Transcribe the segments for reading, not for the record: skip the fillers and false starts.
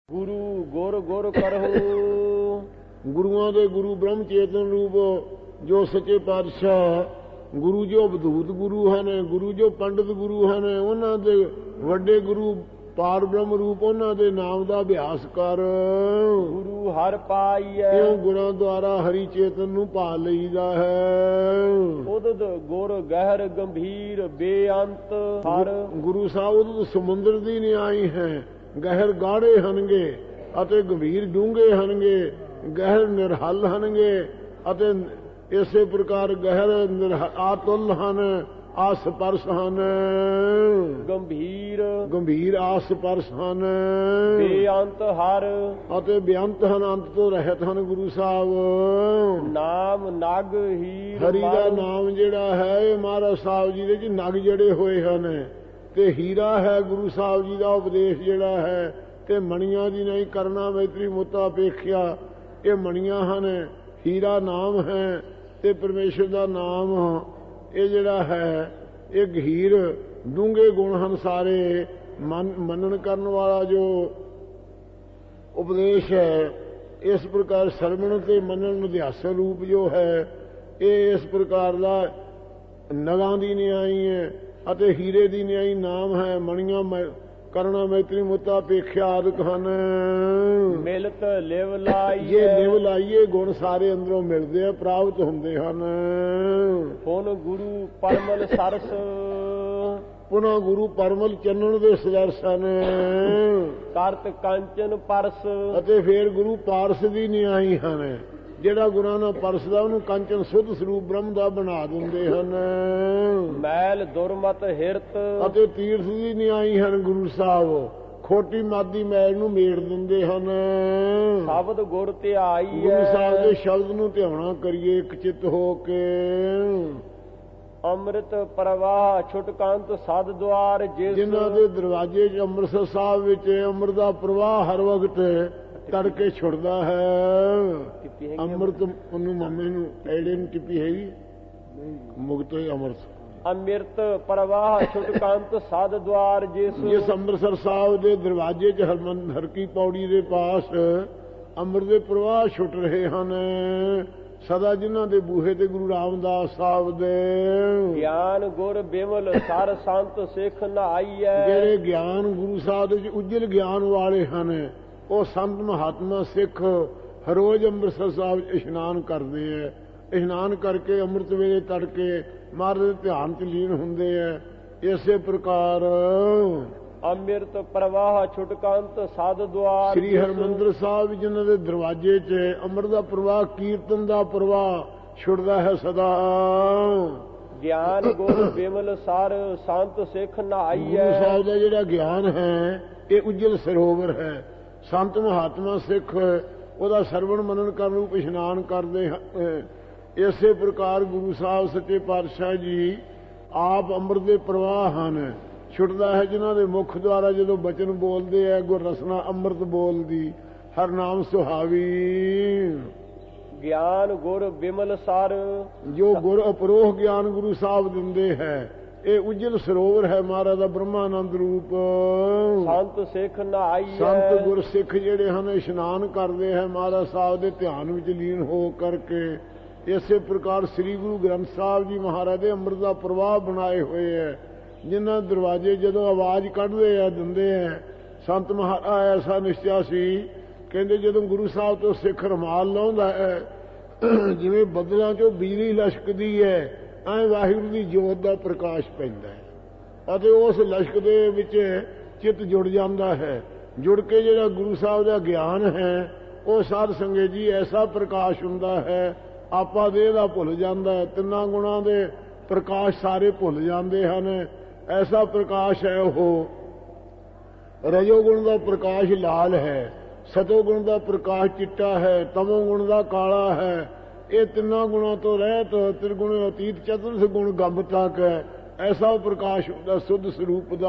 ਗੁਰੂ ਗੁਰ ਗੁਰ ਕਰਹੁ। ਗੁਰੂਆਂ ਦੇ ਗੁਰੂ ਬ੍ਰਹਮ ਚੇਤਨ ਰੂਪ ਜੋ ਸੱਚੇ ਪਾਤਸ਼ਾਹ ਗੁਰੂ ਜੋ ਅਵਧੂਤ ਗੁਰੂ ਹਨ, ਗੁਰੂ ਜੋ ਪੰਡਿਤ ਗੁਰੂ ਹਨ, ਉਹਨਾਂ ਦੇ ਵੱਡੇ ਗੁਰੂ ਪਾਰ ਬ੍ਰਹਮ ਰੂਪ ਉਹਨਾਂ ਦੇ ਨਾਮ ਦਾ ਅਭਿਆਸ ਕਰ। ਗੁਰੂ ਹਰਿ ਪਾਈਐ ਕਿਉਂ ਗੁਰਾਂ ਦੁਆਰਾ ਹਰੀ ਚੇਤਨ ਨੂੰ ਪਾ ਲਈਦਾ ਹੈ। ਉਦਦ ਗੁਰ ਗਹਿਰ ਗੰਭੀਰ ਬੇਅੰਤ ਹਰ। ਗੁਰੂ ਸਾਹਿਬ ਉਦਦ ਸਮੁੰਦਰ ਦੀ ਨਿਆਈ ਹੈ, ਗਹਿਰ ਗਾੜੇ ਹਨਗੇ ਅਤੇ ਗੰਭੀਰ ਡੂੰਘੇ ਹਨਗੇ, ਗਹਿਰ ਨਿਰਹਲ ਹਨਗੇ ਅਤੇ ਇਸੇ ਪ੍ਰਕਾਰ ਗਹਿਰ ਆਤੁਲ ਹਨ, ਆਸਪਰਸ ਹਨ। ਗੰਭੀਰ ਆਸਪਰਸ ਹਨ, ਬੇਅੰਤ ਹਰ ਅਤੇ ਬੇਅੰਤ ਹਨ, ਅੰਤ ਤੋਂ ਰਹਿਤ ਹਨ। ਗੁਰੂ ਸਾਹਿਬ ਨਾਮ ਨਗ ਹੀਰ ਹਰੀ ਦਾ ਨਾਮ ਜਿਹੜਾ ਹੈ ਇਹ ਮਹਾਰਾਜ ਸਾਹਿਬ ਜੀ ਦੇ ਚ ਨਗ ਜੜੇ ਹੋਏ ਹਨ ਤੇ ਹੀਰਾ ਹੈ ਗੁਰੂ ਸਾਹਿਬ ਜੀ ਦਾ ਉਪਦੇਸ਼ ਜਿਹੜਾ ਹੈ। ਤੇ ਮਣੀਆਂ ਦੀ ਨਹੀਂ ਕਰਨਾ ਮੈਤਰੀ ਮੁੱਤਾ ਅਪੇਖਿਆ, ਇਹ ਮਣੀਆਂ ਹਨ, ਹੀਰਾ ਨਾਮ ਹੈ ਤੇ ਪਰਮੇਸ਼ਰ ਦਾ ਨਾਮ ਇਹ ਜਿਹੜਾ ਹੈ ਇਹ ਗਹੀਰ ਡੂੰਘੇ ਗੁਣ ਹਨ ਸਾਰੇ। ਮੰਨਣ ਕਰਨ ਵਾਲਾ ਜੋ ਉਪਦੇਸ਼ ਹੈ ਇਸ ਪ੍ਰਕਾਰ ਸਰਵਣ ਤੇ ਮੰਨਣ ਨਿਧਿਆਸਨ ਰੂਪ ਜੋ ਹੈ ਇਹ ਇਸ ਪ੍ਰਕਾਰ ਦਾ ਨਗਾਂ ਦੀ ਨਿਆਈ ਹੈ ਅਤੇ ਹੀਰੇ ਦੀ ਨਿਆਈ ਨਾਮ ਹੈ। ਮਣੀਆਂ ਕਰਨਾ ਮੈਤਰੀ ਮੁੱਤਾ ਅਪੇਖਿਆ ਆਦਿਕ ਹਨ। ਮਿਲਤ ਲਿਵ ਲਾਈਏ, ਜੇ ਲਿਵ ਲਾਈਏ ਗੁਣ ਸਾਰੇ ਅੰਦਰੋਂ ਮਿਲਦੇ ਆ, ਪ੍ਰਾਪਤ ਹੁੰਦੇ ਹਨ। ਪੁਨ ਗੁਰੂ ਪਰਮਲ ਸਰਸ, ਪੁਨः ਗੁਰੂ ਪਰਮਲ ਚੰਨਣ ਦੇ ਸਦਰਸ ਹਨ। ਕਰਤ ਕੰਚਨ ਪਰਸ, ਅਤੇ ਫੇਰ ਗੁਰੂ ਪਾਰਸ ਦੀ ਨਿਆਈ ਹਨ। ਜਿਹੜਾ ਗੁਰਾਂ ਨਾਲ ਪਰਸਦਾ ਉਹਨੂੰ ਕੰਚਨ ਸੁੱਧ ਸਰੂਪ ਬ੍ਰਹਮ ਦਾ ਬਣਾ ਦਿੰਦੇ ਹਨ। ਮੈਲ ਦੁਰਮਤ ਹਿਰਤ, ਅਤੇ ਤੀਰਥ ਦੀ ਨਿਆਈ ਹਨ ਗੁਰੂ ਸਾਹਿਬ, ਖੋਟੀ ਮਾਦੀ ਮੈਲ ਨੂੰ ਮੇੜ ਦਿੰਦੇ ਹਨ। ਸ਼ਬਦ ਗੁਰ ਧਿਆਈਐ, ਗੁਰੂ ਸਾਹਿਬ ਦੇ ਸ਼ਬਦ ਨੂੰ ਧਿਆਉਣਾ ਕਰੀਏ ਇੱਕ ਚਿੱਤ ਹੋ ਕੇ। ਅੰਮ੍ਰਿਤ ਪ੍ਰਵਾਹ ਛੁਟਕੰਤ ਸਦ ਦੁਆਰ ਜਿਸ, ਜਿਨ੍ਹਾਂ ਦੇ ਦਰਵਾਜ਼ੇ 'ਚ ਅੰਮ੍ਰਿਤਸਰ ਸਾਹਿਬ ਵਿੱਚ ਅੰਮ੍ਰਿਤ ਦਾ ਪ੍ਰਵਾਹ ਹਰ ਵਕਤ ਤੜਕੇ ਛੁੱਟਦਾ ਹੈ। ਅੰਮ੍ਰਿਤ ਉਹਨੂੰ ਮਾਮੇ ਨੂੰ ਐੜੇ ਨੂੰ ਟਿੱਪੀ ਹੈਗੀ ਮੁਕਤ ਹੋਏ ਅੰਮ੍ਰਿਤ। ਅੰਮ੍ਰਿਤ ਪ੍ਰਵਾਹ ਛੁਟਕੰਤ ਸਦ ਦੁਆਰ ਜਿਸ ਅੰਮ੍ਰਿਤਸਰ ਸਾਹਿਬ ਦੇ ਦਰਵਾਜ਼ੇ 'ਚ ਹਰ ਕੀ ਪੌੜੀ ਦੇ ਪਾਸ ਅੰਮ੍ਰਿਤ ਦੇ ਪ੍ਰਵਾਹ ਛੁੱਟ ਰਹੇ ਹਨ ਸਦਾ, ਜਿਨ੍ਹਾਂ ਦੇ ਬੂਹੇ ਤੇ ਗੁਰੂ ਰਾਮਦਾਸ ਸਾਹਿਬ ਦੇ। ਗਿਆਨ ਗੁਰ ਬਿਮਲ ਸਰ ਸੰਤ ਸਿੱਖ ਨਹਾਈਐ, ਜਿਹੜੇ ਗਿਆਨ ਗੁਰੂ ਸਾਹਿਬ ਦੇ ਉਜਲ ਗਿਆਨ ਵਾਲੇ ਹਨ ਉਹ ਸੰਤ ਮਹਾਤਮਾ ਸਿੱਖ ਹਰ ਰੋਜ਼ ਅੰਮ੍ਰਿਤਸਰ ਸਾਹਿਬ ਇਸ਼ਨਾਨ ਕਰਦੇ ਹੈ। ਇਸ਼ਨਾਨ ਕਰਕੇ ਅੰਮ੍ਰਿਤ ਵੇਲੇ ਤੜਕੇ ਮਹਾਰਾਜ ਦੇ ਧਿਆਨ 'ਚ ਲੀਨ ਹੁੰਦੇ ਹੈ। ਇਸੇ ਪ੍ਰਕਾਰ ਅੰਮ੍ਰਿਤ ਪ੍ਰਵਾਹ ਛੁਟਕੰਤ ਸਦ ਦੁਆਰ ਸ੍ਰੀ ਹਰਿਮੰਦਰ ਸਾਹਿਬ ਜਿਨ੍ਹਾਂ ਦੇ ਦਰਵਾਜ਼ੇ 'ਚ ਅੰਮ੍ਰਿਤ ਦਾ ਪ੍ਰਵਾਹ, ਕੀਰਤਨ ਦਾ ਪ੍ਰਵਾਹ ਛੁੱਟਦਾ ਹੈ ਸਦਾ। ਗਿਆਨ ਗੁਰ ਬਿਮਲ ਸਰ ਸੰਤ ਸਿੱਖ ਨਹਾਈਐ, ਗੁਰੂ ਸਾਹਿਬ ਦਾ ਜਿਹੜਾ ਗਿਆਨ ਹੈ ਇਹ ਉਜਲ ਸਰੋਵਰ ਹੈ। ਸੰਤ ਮਹਾਤਮਾ ਸਿੱਖ ਉਹਦਾ ਸਰਵਣ ਮੰਨਣ ਕਰਨ ਰੂਪ ਇਸ਼ਨਾਨ ਕਰਦੇ ਹਨ। ਇਸੇ ਪ੍ਰਕਾਰ ਗੁਰੂ ਸਾਹਿਬ ਸੱਚੇ ਪਾਤਸ਼ਾਹ ਜੀ ਆਪ ਅੰਮ੍ਰਿਤ ਦੇ ਪ੍ਰਵਾਹ ਹਨ, ਛੁੱਟਦਾ ਹੈ ਜਿਨ੍ਹਾਂ ਦੇ ਮੁਖ ਦੁਆਰਾ ਜਦੋਂ ਬਚਨ ਬੋਲਦੇ ਹੈ ਗੁਰ ਰਸਨਾ ਅੰਮ੍ਰਿਤ ਬੋਲਦੀ, ਹਰ ਨਾਮ ਸੁਹਾਵੀ। ਗਿਆਨ ਗੁਰ ਬਿਮਲ ਸਰ, ਜੋ ਗੁਰ ਅਪਰੋਹ ਗਿਆਨ ਗੁਰੂ ਸਾਹਿਬ ਦਿੰਦੇ ਹੈ ਇਹ ਉਜਲ ਸਰੋਵਰ ਹੈ ਮਹਾਰਾਜ ਦਾ ਬ੍ਰਹਮਾਨੰਦ ਰੂਪ। ਸੰਤ ਸਿੱਖ ਨਹਾਈਐ, ਸੰਤ ਗੁਰ ਸਿੱਖ ਜਿਹੜੇ ਹਨ ਇਸ਼ਨਾਨ ਕਰਦੇ ਹੈ ਮਹਾਰਾਜ ਸਾਹਿਬ ਦੇ ਧਿਆਨ ਵਿੱਚ ਲੀਨ ਹੋ ਕਰਕੇ। ਇਸੇ ਪ੍ਰਕਾਰ ਸ੍ਰੀ ਗੁਰੂ ਗ੍ਰੰਥ ਸਾਹਿਬ ਜੀ ਮਹਾਰਾਜ ਦੇ ਅੰਮ੍ਰਿਤ ਦਾ ਪ੍ਰਵਾਹ ਬਣਾਏ ਹੋਏ ਹੈ, ਜਿਨ੍ਹਾਂ ਦਰਵਾਜ਼ੇ ਜਦੋਂ ਆਵਾਜ਼ ਕੱਢਦੇ ਆ ਦਿੰਦੇ ਹੈ। ਸੰਤ ਮਹਾਰਾਜ ਐਸਾ ਨਿਸ਼ਚਾ ਸੀ, ਕਹਿੰਦੇ ਜਦੋਂ ਗੁਰੂ ਸਾਹਿਬ ਤੋਂ ਸਿੱਖ ਰੁਮਾਲ ਲਾਉਂਦਾ ਹੈ ਜਿਵੇਂ ਬੱਦਲਾਂ 'ਚੋਂ ਬਿਜਲੀ ਲਸ਼ਕਦੀ ਹੈ ਐਂ ਵਾਹਿਗੁਰੂ ਦੀ ਜੋਤ ਦਾ ਪ੍ਰਕਾਸ਼ ਪੈਂਦਾ ਹੈ ਅਤੇ ਉਸ ਲਸ਼ਕ ਦੇ ਵਿੱਚ ਚਿੱਤ ਜੁੜ ਜਾਂਦਾ ਹੈ। ਜੁੜ ਕੇ ਜਿਹੜਾ ਗੁਰੂ ਸਾਹਿਬ ਦਾ ਗਿਆਨ ਹੈ ਉਹ ਸਾਧ ਸੰਗਤ ਜੀ ਐਸਾ ਪ੍ਰਕਾਸ਼ ਹੁੰਦਾ ਹੈ ਆਪਾ ਦੇਹ ਦਾ ਭੁੱਲ ਜਾਂਦਾ ਹੈ, ਤਿੰਨਾਂ ਗੁਣਾਂ ਦੇ ਪ੍ਰਕਾਸ਼ ਸਾਰੇ ਭੁੱਲ ਜਾਂਦੇ ਹਨ। ਐਸਾ ਪ੍ਰਕਾਸ਼ ਹੈ ਉਹ। ਰਜੋ ਗੁਣ ਦਾ ਪ੍ਰਕਾਸ਼ ਲਾਲ ਹੈ, ਸਤੋ ਗੁਣ ਦਾ ਪ੍ਰਕਾਸ਼ ਚਿੱਟਾ ਹੈ, ਤਮੋ ਗੁਣ ਦਾ ਕਾਲਾ ਹੈ। ਇਹ ਤਿੰਨਾਂ ਗੁਣਾਂ ਤੋਂ ਰਹਿਤ ਤ੍ਰਿਗੁਣ ਅਤੀਤ ਚਤੁਰਥ ਗੁਣ ਗੰਭ ਤੱਕ ਹੈ। ਐਸਾ ਪ੍ਰਕਾਸ਼ ਹੁੰਦਾ ਸੁੱਧ ਸਰੂਪ ਦਾ।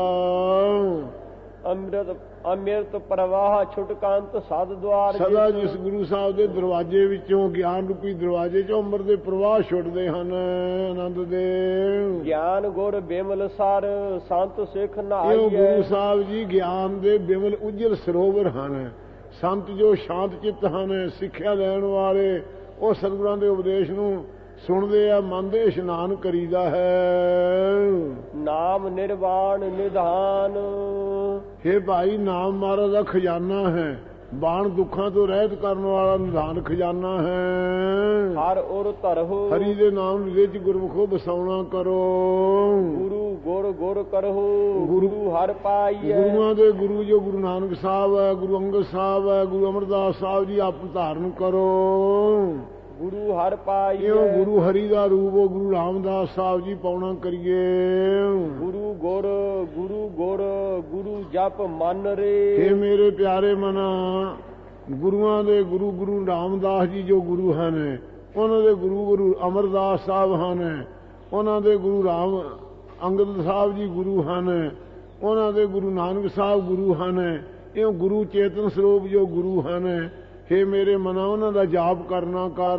ਅੰਮ੍ਰਿਤ ਪ੍ਰਵਾਹ ਛੁਟਕੰਤ ਸਦ ਦੁਆਰ, ਸਦਾ ਜਿਸ ਗੁਰੂ ਸਾਹਿਬ ਦੇ ਦਰਵਾਜ਼ੇ ਵਿੱਚੋਂ ਗਿਆਨ ਰੂਪੀ ਦਰਵਾਜ਼ੇ 'ਚੋਂ ਅੰਮ੍ਰਿਤ ਦੇ ਪ੍ਰਵਾਹ ਛੁੱਟਦੇ ਹਨ ਆਨੰਦ ਦੇ। ਗਿਆਨ ਗੁਰ ਬਿਮਲ ਸਰ ਸੰਤ ਸਿੱਖ ਨਹਾਈਐ, ਗੁਰੂ ਸਾਹਿਬ ਜੀ ਗਿਆਨ ਦੇ ਬਿਮਲ ਉਜਲ ਸਰੋਵਰ ਹਨ। ਸੰਤ ਜੋ ਸ਼ਾਂਤ ਚਿੱਤ ਹਨ, ਸਿੱਖਿਆ ਲੈਣ ਵਾਲੇ, ਉਹ ਸਤਿਗੁਰਾਂ ਦੇ ਉਪਦੇਸ਼ ਨੂੰ ਸੁਣਦੇ ਆ, ਮਨ ਦੇ ਇਸ਼ਨਾਨ ਕਰੀਦਾ ਹੈ। ਨਾਮ ਨਿਰਵਾਣ ਨਿਧਾਨ, हे ਭਾਈ ਨਾਮ ਮਹਾਰਾਜ ਦਾ ਖਜ਼ਾਨਾ ਹੈ, ਬਾਣ ਦੁੱਖਾਂ ਤੋਂ ਰਹਿਤ ਕਰਨ ਵਾਲਾ ਨਿਧਾਨ ਖਜ਼ਾਨਾ ਹੈ। ਹਰ ਉਰ ਧਰਹੁ, ਹਰੀ ਦੇ ਨਾਮ ਵਿੱਚ ਗੁਰਮੁਖੋ ਬਸਾਉਣਾ ਕਰੋ। ਗੁਰੂ ਗੁਰ ਗੁਰ ਕਰਹੁ, ਗੁਰੂ ਹਰ ਪਾਈਐ। ਗੁਰੂਆਂ ਦੇ ਗੁਰੂ ਜੋ ਗੁਰੂ ਨਾਨਕ ਸਾਹਿਬ ਹੈ, ਗੁਰੂ ਅੰਗਦ ਸਾਹਿਬ ਹੈ, ਗੁਰੂ ਅਮਰਦਾਸ ਸਾਹਿਬ ਜੀ ਆਪ ਧਾਰਨ ਕਰੋ। ਗੁਰੂ ਹਰ ਪਾਈਐ, ਇਹੋ ਗੁਰੂ ਹਰੀ ਦਾ ਰੂਪ ਉਹ ਗੁਰੂ ਰਾਮਦਾਸ ਸਾਹਿਬ ਜੀ ਪਾਉਣਾ ਕਰੀਏ। ਗੁਰੂ ਗੁਰ ਗੁਰੂ ਗੁਰ ਗੁਰੂ ਜਪ ਮਨ ਰੇ। ਇਹ ਮੇਰੇ ਪਿਆਰੇ ਮਨਾ, ਗੁਰੂਆਂ ਦੇ ਗੁਰੂ ਗੁਰੂ ਰਾਮਦਾਸ ਜੀ ਜੋ ਗੁਰੂ ਹਨ, ਉਹਨਾਂ ਦੇ ਗੁਰੂ ਅਮਰਦਾਸ ਸਾਹਿਬ ਹਨ, ਉਹਨਾਂ ਦੇ ਗੁਰੂ ਰਾਮ ਅੰਗਦ ਸਾਹਿਬ ਜੀ ਗੁਰੂ ਹਨ, ਉਹਨਾਂ ਦੇ ਗੁਰੂ ਨਾਨਕ ਸਾਹਿਬ ਗੁਰੂ ਹਨ। ਇਹ ਗੁਰੂ ਚੇਤਨ ਸਰੂਪ ਜੋ ਗੁਰੂ ਹਨ, हे ਮੇਰੇ ਮਨਾ ਉਹਨਾਂ ਦਾ ਜਾਪ ਕਰਨਾ ਕਰ।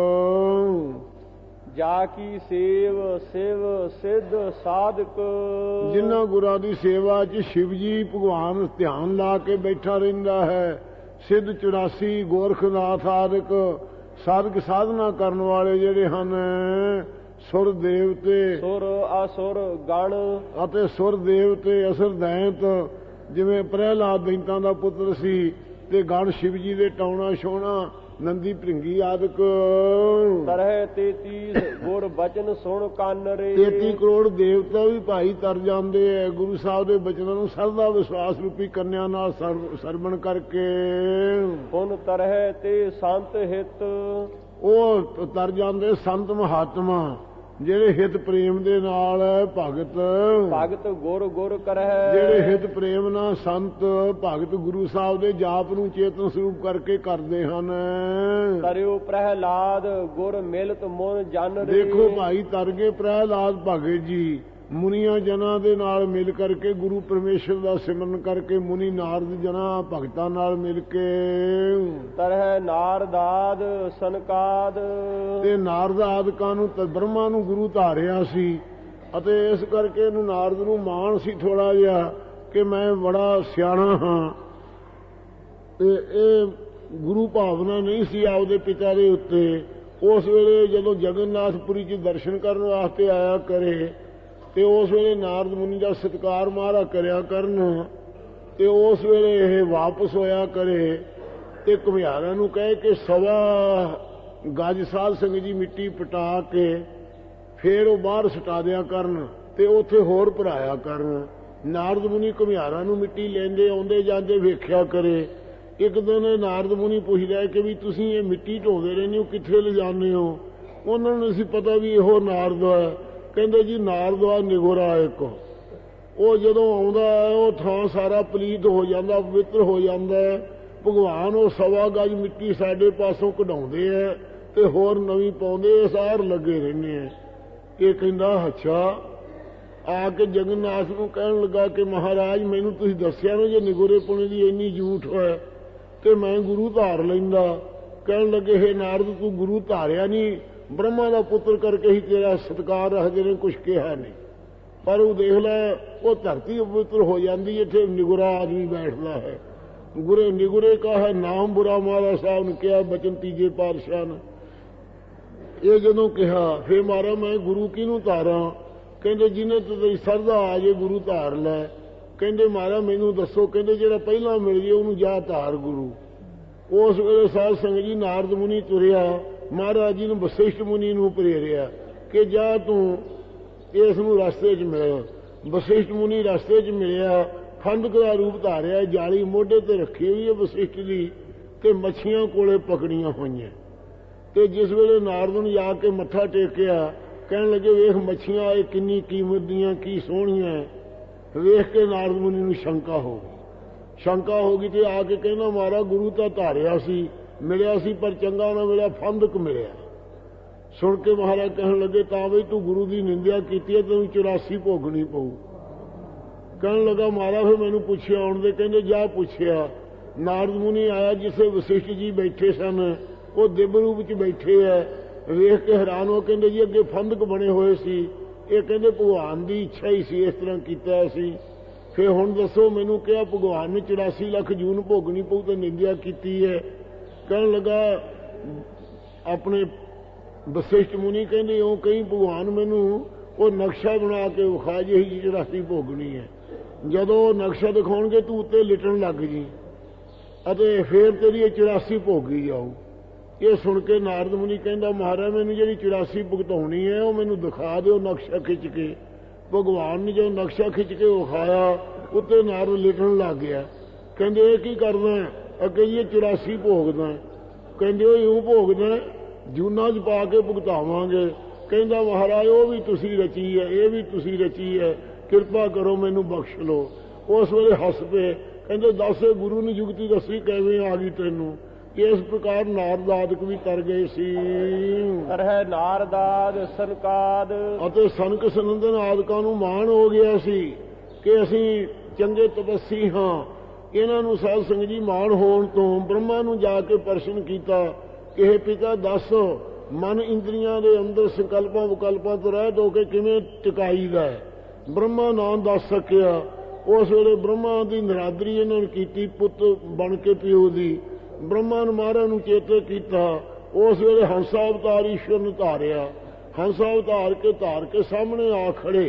ਜਾ ਕੀ ਸੇਵ ਸਿਵ ਸਿੱਧ ਸਾਧਕ, ਜਿਨ੍ਹਾਂ ਗੁਰਾਂ ਦੀ ਸੇਵਾ 'ਚ ਸ਼ਿਵ ਜੀ ਭਗਵਾਨ ਧਿਆਨ ਲਾ ਕੇ ਬੈਠਾ ਰਹਿੰਦਾ ਹੈ। ਸਿੱਧ 84 ਗੋਰਖਨਾਥ ਆਦਿਕ ਸਾਧਕ ਸਾਧਨਾ ਕਰਨ ਵਾਲੇ ਜਿਹੜੇ ਹਨ, ਸੁਰ ਦੇਵਤੇ, ਸੁਰ ਅਸੁਰ ਗਣ ਅਤੇ ਸੁਰ ਦੇਵਤੇ ਅਸੁਰ ਦੈਂਤ, ਜਿਵੇਂ ਪ੍ਰਹਿਲਾਦ ਦੈਂਤਾਂ ਦਾ ਪੁੱਤਰ ਸੀ, ਤੇ ਗਣ ਸ਼ਿਵ ਜੀ ਦੇ ਟਾਉਣਾ ਛੋਣਾ ਨੰਦੀ ਭ੍ਰਿੰਗੀ ਆਦਿਕ। ਤਰਹਿ 33 ਗੁਰ ਬਚਨ ਸੁਣ ਕੰਨ ਰੇ। 33 ਕਰੋੜ ਦੇਵਤਾ ਵੀ ਭਾਈ ਤਰ ਜਾਂਦੇ ਐ ਗੁਰੂ ਸਾਹਿਬ ਦੇ ਬਚਨਾਂ ਨੂੰ ਸਰਦਾ ਵਿਸ਼ਵਾਸ ਰੂਪੀ ਕੰਨਿਆਂ ਨਾਲ ਸਰਵਣ ਕਰਕੇ। ਪੁਨ ਤਰਹਿ ਤੇ ਸੰਤ ਹਿਤ, ਉਹ ਤਰ ਜਾਂਦੇ ਸੰਤ ਮਹਾਤਮਾ ਜਿਹੜੇ ਹਿਤ ਪ੍ਰੇਮ ਦੇ ਨਾਲ ਭਗਤ। ਭਗਤ ਗੁਰ ਗੁਰ ਕਰਹਿ, ਜਿਹੜੇ ਹਿਤ ਪ੍ਰੇਮ ਨਾਲ ਸੰਤ ਭਗਤ ਗੁਰੂ ਸਾਹਿਬ ਦੇ ਜਾਪ ਨੂੰ ਚੇਤਨ ਸਰੂਪ ਕਰਕੇ ਕਰਦੇ ਹਨ। ਤਰਿਓ ਪ੍ਰਹਿਲਾਦ ਗੁਰ ਮਿਲਤ ਮੁਨ ਜਨ ਰੇ। ਦੇਖੋ ਭਾਈ ਤਰ ਗਏ ਪ੍ਰਹਿਲਾਦ ਭਗਤ ਜੀ, ਮੁਨੀਆਂ ਜਨਾਂ ਦੇ ਨਾਲ ਮਿਲ ਕਰਕੇ, ਗੁਰੂ ਪਰਮੇਸ਼ਰ ਦਾ ਸਿਮਰਨ ਕਰਕੇ, ਮੁਨੀ ਨਾਰਦ ਜਨਾਂ ਭਗਤਾਂ ਨਾਲ ਮਿਲ ਕੇ। ਤਰਹਿ ਨਾਰਦਾਦ ਸਨਕਾਦ, ਤੇ ਨਾਰਦ ਆਦਿਕਾਂ ਨੂੰ ਬ੍ਰਹਮਾ ਨੂੰ ਗੁਰੂ ਧਾਰਿਆ ਸੀ, ਅਤੇ ਇਸ ਕਰਕੇ ਇਹਨੂੰ ਨਾਰਦ ਨੂੰ ਮਾਣ ਸੀ ਥੋੜਾ ਜਿਹਾ ਕਿ ਮੈਂ ਬੜਾ ਸਿਆਣਾ ਹਾਂ। ਤੇ ਇਹ ਗੁਰੂ ਭਾਵਨਾ ਨਹੀਂ ਸੀ ਆਪਦੇ ਪਿਤਾ ਦੇ ਉੱਤੇ। ਉਸ ਵੇਲੇ ਜਦੋਂ ਜਗਨਨਾਥਪੁਰੀ 'ਚ ਦਰਸ਼ਨ ਕਰਨ ਵਾਸਤੇ ਆਇਆ ਕਰੇ, ਤੇ ਉਸ ਵੇਲੇ ਨਾਰਦ ਮੁਨੀ ਦਾ ਸਤਿਕਾਰ ਮਹਾਰਾ ਕਰਿਆ ਕਰਨ, ਤੇ ਉਸ ਵੇਲੇ ਇਹ ਵਾਪਸ ਹੋਇਆ ਕਰੇ, ਤੇ ਘੁਮਿਆਰਾਂ ਨੂੰ ਕਹੇ ਕਿ 1.25 ਗਜ ਸਾਧ ਸੰਗਤ ਜੀ ਮਿੱਟੀ ਪਟਾ ਕੇ ਫੇਰ ਉਹ ਬਾਹਰ ਸਟਾ ਦਿਆ ਕਰਨ, ਤੇ ਉੱਥੇ ਹੋਰ ਭਰਾਇਆ ਕਰਨ। ਨਾਰਦ ਮੁਨੀ ਘੁਮਿਆਰਾਂ ਨੂੰ ਮਿੱਟੀ ਲੈਂਦੇ ਆਉਂਦੇ ਜਾਂਦੇ ਵੇਖਿਆ ਕਰੇ। ਇੱਕ ਦਿਨ ਨਾਰਦ ਮੁਨੀ ਪੁੱਛਦਾ ਕਿ ਵੀ ਤੁਸੀਂ ਇਹ ਮਿੱਟੀ ਢੋਦੇ ਰਹਿੰਦੇ ਹੋ, ਕਿੱਥੇ ਲਿਜਾਂਦੇ ਹੋ? ਉਹਨਾਂ ਨੂੰ ਅਸੀਂ ਪਤਾ ਵੀ ਇਹੋ ਨਾਰਦ ਹੈ। ਕਹਿੰਦੇ ਜੀ ਨਾਰਦ ਆ ਨਿਗੋਰਾ ਇੱਕ, ਉਹ ਜਦੋਂ ਆਉਂਦਾ ਉਹ ਥਾਂ ਸਾਰਾ ਪਲੀਤ ਹੋ ਜਾਂਦਾ, ਪਵਿੱਤਰ ਹੋ ਜਾਂਦਾ। ਭਗਵਾਨ ਉਹ 1.25 ਗਜ ਮਿੱਟੀ ਸਾਡੇ ਪਾਸੋਂ ਕਢਾਉਂਦੇ ਆ ਤੇ ਹੋਰ ਨਵੀਂ ਪਾਉਂਦੇ, ਸਾਰ ਲੱਗੇ ਰਹਿੰਦੇ ਆ। ਇਹ ਕਹਿੰਦਾ ਅੱਛਾ। ਆ ਕੇ ਜਗਨਨਾਥ ਨੂੰ ਕਹਿਣ ਲੱਗਾ ਕਿ ਮਹਾਰਾਜ ਮੈਨੂੰ ਤੁਸੀਂ ਦੱਸਿਆ ਨਾ ਜੇ ਨਿਗੋਰੇ ਪੁਣੇ ਦੀ ਇੰਨੀ ਝੂਠ ਹੋਇਆ ਤੇ ਮੈਂ ਗੁਰੂ ਧਾਰ ਲੈਂਦਾ। ਕਹਿਣ ਲੱਗੇ ਹੈ ਨਾਰਦ ਤੂੰ ਗੁਰੂ ਧਾਰਿਆ ਨਹੀਂ, ਬ੍ਰਹਮਾ ਦਾ ਪੁੱਤਰ ਕਰਕੇ ਹੀ ਤੇਰਾ ਸਤਿਕਾਰ ਰੱਖਦੇ ਨੇ, ਕੁਛ ਕਿਹਾ ਨਹੀਂ। ਪਰ ਉਹ ਦੇਖ ਲੈ ਉਹ ਧਰਤੀ ਪਵਿੱਤਰ ਹੋ ਜਾਂਦੀ, ਇੱਥੇ ਨਿਗੁਰਾ ਆਦਮੀ ਬੈਠਦਾ ਹੈ। ਗੁਰੇ ਨਿਗੁਰੇ ਕਾ ਹੈ ਨਾਮ ਬੁਰਾ, ਮਹਾਰਾਜ ਸਾਹਿਬ ਨੇ ਕਿਹਾ ਬਚਨ ਤੀਜੇ ਪਾਤਸ਼ਾਹ ਨੇ। ਇਹ ਜਦੋਂ ਕਿਹਾ ਫੇਰ ਮਾਰਾ ਮੈਂ ਗੁਰੂ ਕਿਹਨੂੰ ਧਾਰਾਂ? ਕਹਿੰਦੇ ਜਿਹਨੇ ਤੇਰੀ ਸਰਦਾ ਆ ਜੇ ਗੁਰੂ ਧਾਰ ਲੈ। ਕਹਿੰਦੇ ਮਹਾਰਾਜ ਮੈਨੂੰ ਦੱਸੋ। ਕਹਿੰਦੇ ਜਿਹੜਾ ਪਹਿਲਾਂ ਮਿਲ ਜੇ ਉਹਨੂੰ ਜਾ ਧਾਰ ਗੁਰੂ। ਉਸ ਵੇਲੇ ਸਾਧ ਸੰਗਤ ਜੀ ਨਾਰਦ ਮੁਨੀ ਤੁਰਿਆ, ਮਹਾਰਾਜ ਜੀ ਨੂੰ ਵਸਿਸ਼ਠ ਮੁਨੀ ਨੂੰ ਪ੍ਰੇਰਿਆ ਕਿ ਜਾ ਤੂੰ ਇਸ ਨੂੰ ਰਸਤੇ 'ਚ ਮਿਲ। ਵਸਿਸ਼ਠ ਮੁਨੀ ਰਸਤੇ 'ਚ ਮਿਲਿਆ, ਖੰਡਕ ਦਾ ਰੂਪ ਧਾਰਿਆ, ਜਾਲੀ ਮੋਢੇ ਤੇ ਰੱਖੀ ਹੋਈ ਹੈ ਵਸਿਸ਼ਠ ਦੀ, ਤੇ ਮੱਛੀਆਂ ਕੋਲੇ ਪਕੜੀਆਂ ਹੋਈਆਂ। ਤੇ ਜਿਸ ਵੇਲੇ ਨਾਰਦ ਨੂੰ ਜਾ ਕੇ ਮੱਥਾ ਟੇਕਿਆ, ਕਹਿਣ ਲੱਗੇ ਵੇਖ ਮੱਛੀਆਂ ਇਹ ਕਿੰਨੀ ਕੀਮਤ ਦੀਆਂ, ਕੀ ਸੋਹਣੀਆਂ। ਵੇਖ ਕੇ ਨਾਰਦ ਮੁਨੀ ਨੂੰ ਸ਼ੰਕਾ ਹੋ ਗਈ। ਸ਼ੰਕਾ ਹੋ ਗਈ ਤੇ ਆ ਕੇ ਕਹਿੰਦਾ ਮਹਾਰਾਜ ਗੁਰੂ ਤਾਂ ਧਾਰਿਆ ਸੀ, ਮਿਲਿਆ ਸੀ, ਪਰ ਚੰਗਾ ਨਾ ਮਿਲਿਆ, ਫੰਦਕ ਮਿਲਿਆ। ਸੁਣ ਕੇ ਮਹਾਰਾਜ ਕਹਿਣ ਲੱਗੇ ਤਾਂ ਬਈ ਤੂੰ ਗੁਰੂ ਦੀ ਨਿੰਦਿਆ ਕੀਤੀ ਹੈ, ਤੈਨੂੰ 84 ਭੋਗਣੀ ਪਊ। ਕਹਿਣ ਲੱਗਾ ਮਹਾਰਾਜ ਫਿਰ ਮੈਨੂੰ ਪੁੱਛਿਆ ਆਉਣ ਦੇ। ਕਹਿੰਦੇ ਜਾ ਪੁੱਛਿਆ। ਨਾਰਦ ਮੁਨੀ ਆਇਆ, ਜਿਸੇ ਵਸਿਸ਼ਠ ਜੀ ਬੈਠੇ ਸਨ ਉਹ ਦਿਵ ਰੂਪ 'ਚ ਬੈਠੇ ਐ। ਵੇਖ ਕੇ ਹੈਰਾਨ ਹੋ ਕਹਿੰਦੇ ਜੀ ਅੱਗੇ ਫੰਦਕ ਬਣੇ ਹੋਏ ਸੀ। ਇਹ ਕਹਿੰਦੇ ਭਗਵਾਨ ਦੀ ਇੱਛਾ ਹੀ ਸੀ, ਇਸ ਤਰ੍ਹਾਂ ਕੀਤਾ ਸੀ। ਫਿਰ ਹੁਣ ਦੱਸੋ ਮੈਨੂੰ ਕਿਹਾ ਭਗਵਾਨ ਨੇ 84 ਲੱਖ ਜੂਨ ਭੋਗਣੀ ਪਊ ਤੇ ਨਿੰਦਿਆ ਕੀਤੀ ਹੈ। ਕਹਿਣ ਲੱਗਾ ਆਪਣੇ ਵਸਿਸ਼ਠ ਮੁਨੀ ਕਹਿੰਦੇ ਉਹ ਕਹੀਂ ਭਗਵਾਨ ਮੈਨੂੰ ਉਹ ਨਕਸ਼ਾ ਬਣਾ ਕੇ ਵਿਖਾ ਜਿਹੀ 84 ਭੋਗਣੀ ਹੈ। ਜਦੋਂ ਉਹ ਨਕਸ਼ਾ ਦਿਖਾਉਣਗੇ ਤੂੰ ਉੱਤੇ ਲਿਟਣ ਲੱਗ ਜੀ ਅਤੇ ਫਿਰ ਤੇਰੀ ਇਹ 84 ਭੋਗੀ ਜਾਊ। ਇਹ ਸੁਣ ਕੇ ਨਾਰਦ ਮੁਨੀ ਕਹਿੰਦਾ ਮਹਾਰਾਜ ਮੈਨੂੰ ਜਿਹੜੀ 84 ਭੁਗਤਾਉਣੀ ਹੈ ਉਹ ਮੈਨੂੰ ਦਿਖਾ ਦਿਓ ਨਕਸ਼ਾ ਖਿੱਚ ਕੇ। ਭਗਵਾਨ ਨੇ ਜਦੋਂ ਨਕਸ਼ਾ ਖਿੱਚ ਕੇ ਵਿਖਾਇਆ ਉੱਤੇ ਨਾਰਦ ਲਿਟਣ ਲੱਗ ਗਿਆ। ਕਹਿੰਦੇ ਇਹ ਕੀ ਕਰਦਾ? ਅੱਗੇ ਜੀ ਇਹ 84 ਭੋਗਦਾ। ਕਹਿੰਦੇ ਉਹ ਇਉਂ ਭੋਗਦਾ ਜੂਨਾਂ 'ਚ ਪਾ ਕੇ ਭੁਗਤਾਵਾਂਗੇ। ਕਹਿੰਦਾ ਮਹਾਰਾਜ ਉਹ ਵੀ ਤੁਸੀਂ ਰਚੀ ਹੈ, ਇਹ ਵੀ ਤੁਸੀਂ ਰਚੀ ਹੈ, ਕਿਰਪਾ ਕਰੋ ਮੈਨੂੰ ਬਖਸ਼ ਲਓ। ਉਸ ਵੇਲੇ ਹੱਸ ਪਏ, ਕਹਿੰਦੇ ਦੱਸ ਗੁਰੂ ਨੇ ਜੁਗਤੀ ਦੱਸੀ ਕਿਵੇਂ ਆ ਗਈ ਤੈਨੂੰ। ਇਸ ਪ੍ਰਕਾਰ ਨਾਰਦ ਆਦਿਕ ਵੀ ਤਰ ਗਏ ਸੀ। ਤਰਹਿ ਨਾਰਦਾਦ ਸਨਕਾਦ ਅਤੇ ਸਨਕ ਸਨੰਦਨ ਆਦਿਕਾਂ ਨੂੰ ਮਾਣ ਹੋ ਗਿਆ ਸੀ ਕਿ ਅਸੀਂ ਚੰਗੇ ਤਪੱਸੀ ਹਾਂ। ਇਹਨਾਂ ਨੂੰ ਸਾਧ ਸੰਗਤ ਜੀ ਮਾਣ ਹੋਣ ਤੋਂ ਬ੍ਰਹਮਾ ਨੂੰ ਜਾ ਕੇ ਪ੍ਰਸ਼ਨ ਕੀਤਾ ਕਿ ਇਹ ਪਿਤਾ ਦੱਸ ਮਨ ਇੰਦਰੀਆਂ ਦੇ ਅੰਦਰ ਸੰਕਲਪਾਂ ਵਿਕਲਪਾਂ ਤੋਂ ਰਹਿਤ ਹੋ ਕੇ ਕਿਵੇਂ ਟਿਕਾਈਦਾ। ਬ੍ਰਹਮਾ ਨਾਂ ਦੱਸ ਸਕਿਆ। ਉਸ ਵੇਲੇ ਬ੍ਰਹਮਾ ਦੀ ਨਿਰਾਦਰੀ ਇਹਨਾਂ ਨੇ ਕੀਤੀ ਪੁੱਤ ਬਣ ਕੇ ਪਿਓ ਦੀ। ਬ੍ਰਹਮਾ ਨੇ ਮਹਾਰਾਜ ਨੂੰ ਚੇਤੇ ਕੀਤਾ। ਉਸ ਵੇਲੇ ਹੰਸਾ ਅਵਤਾਰ ਈਸ਼ਵਰ ਨੇ ਧਾਰਿਆ। ਹੰਸਾ ਅਵਤਾਰ ਕੇ ਧਾਰ ਕੇ ਸਾਹਮਣੇ ਆ ਖੜੇ।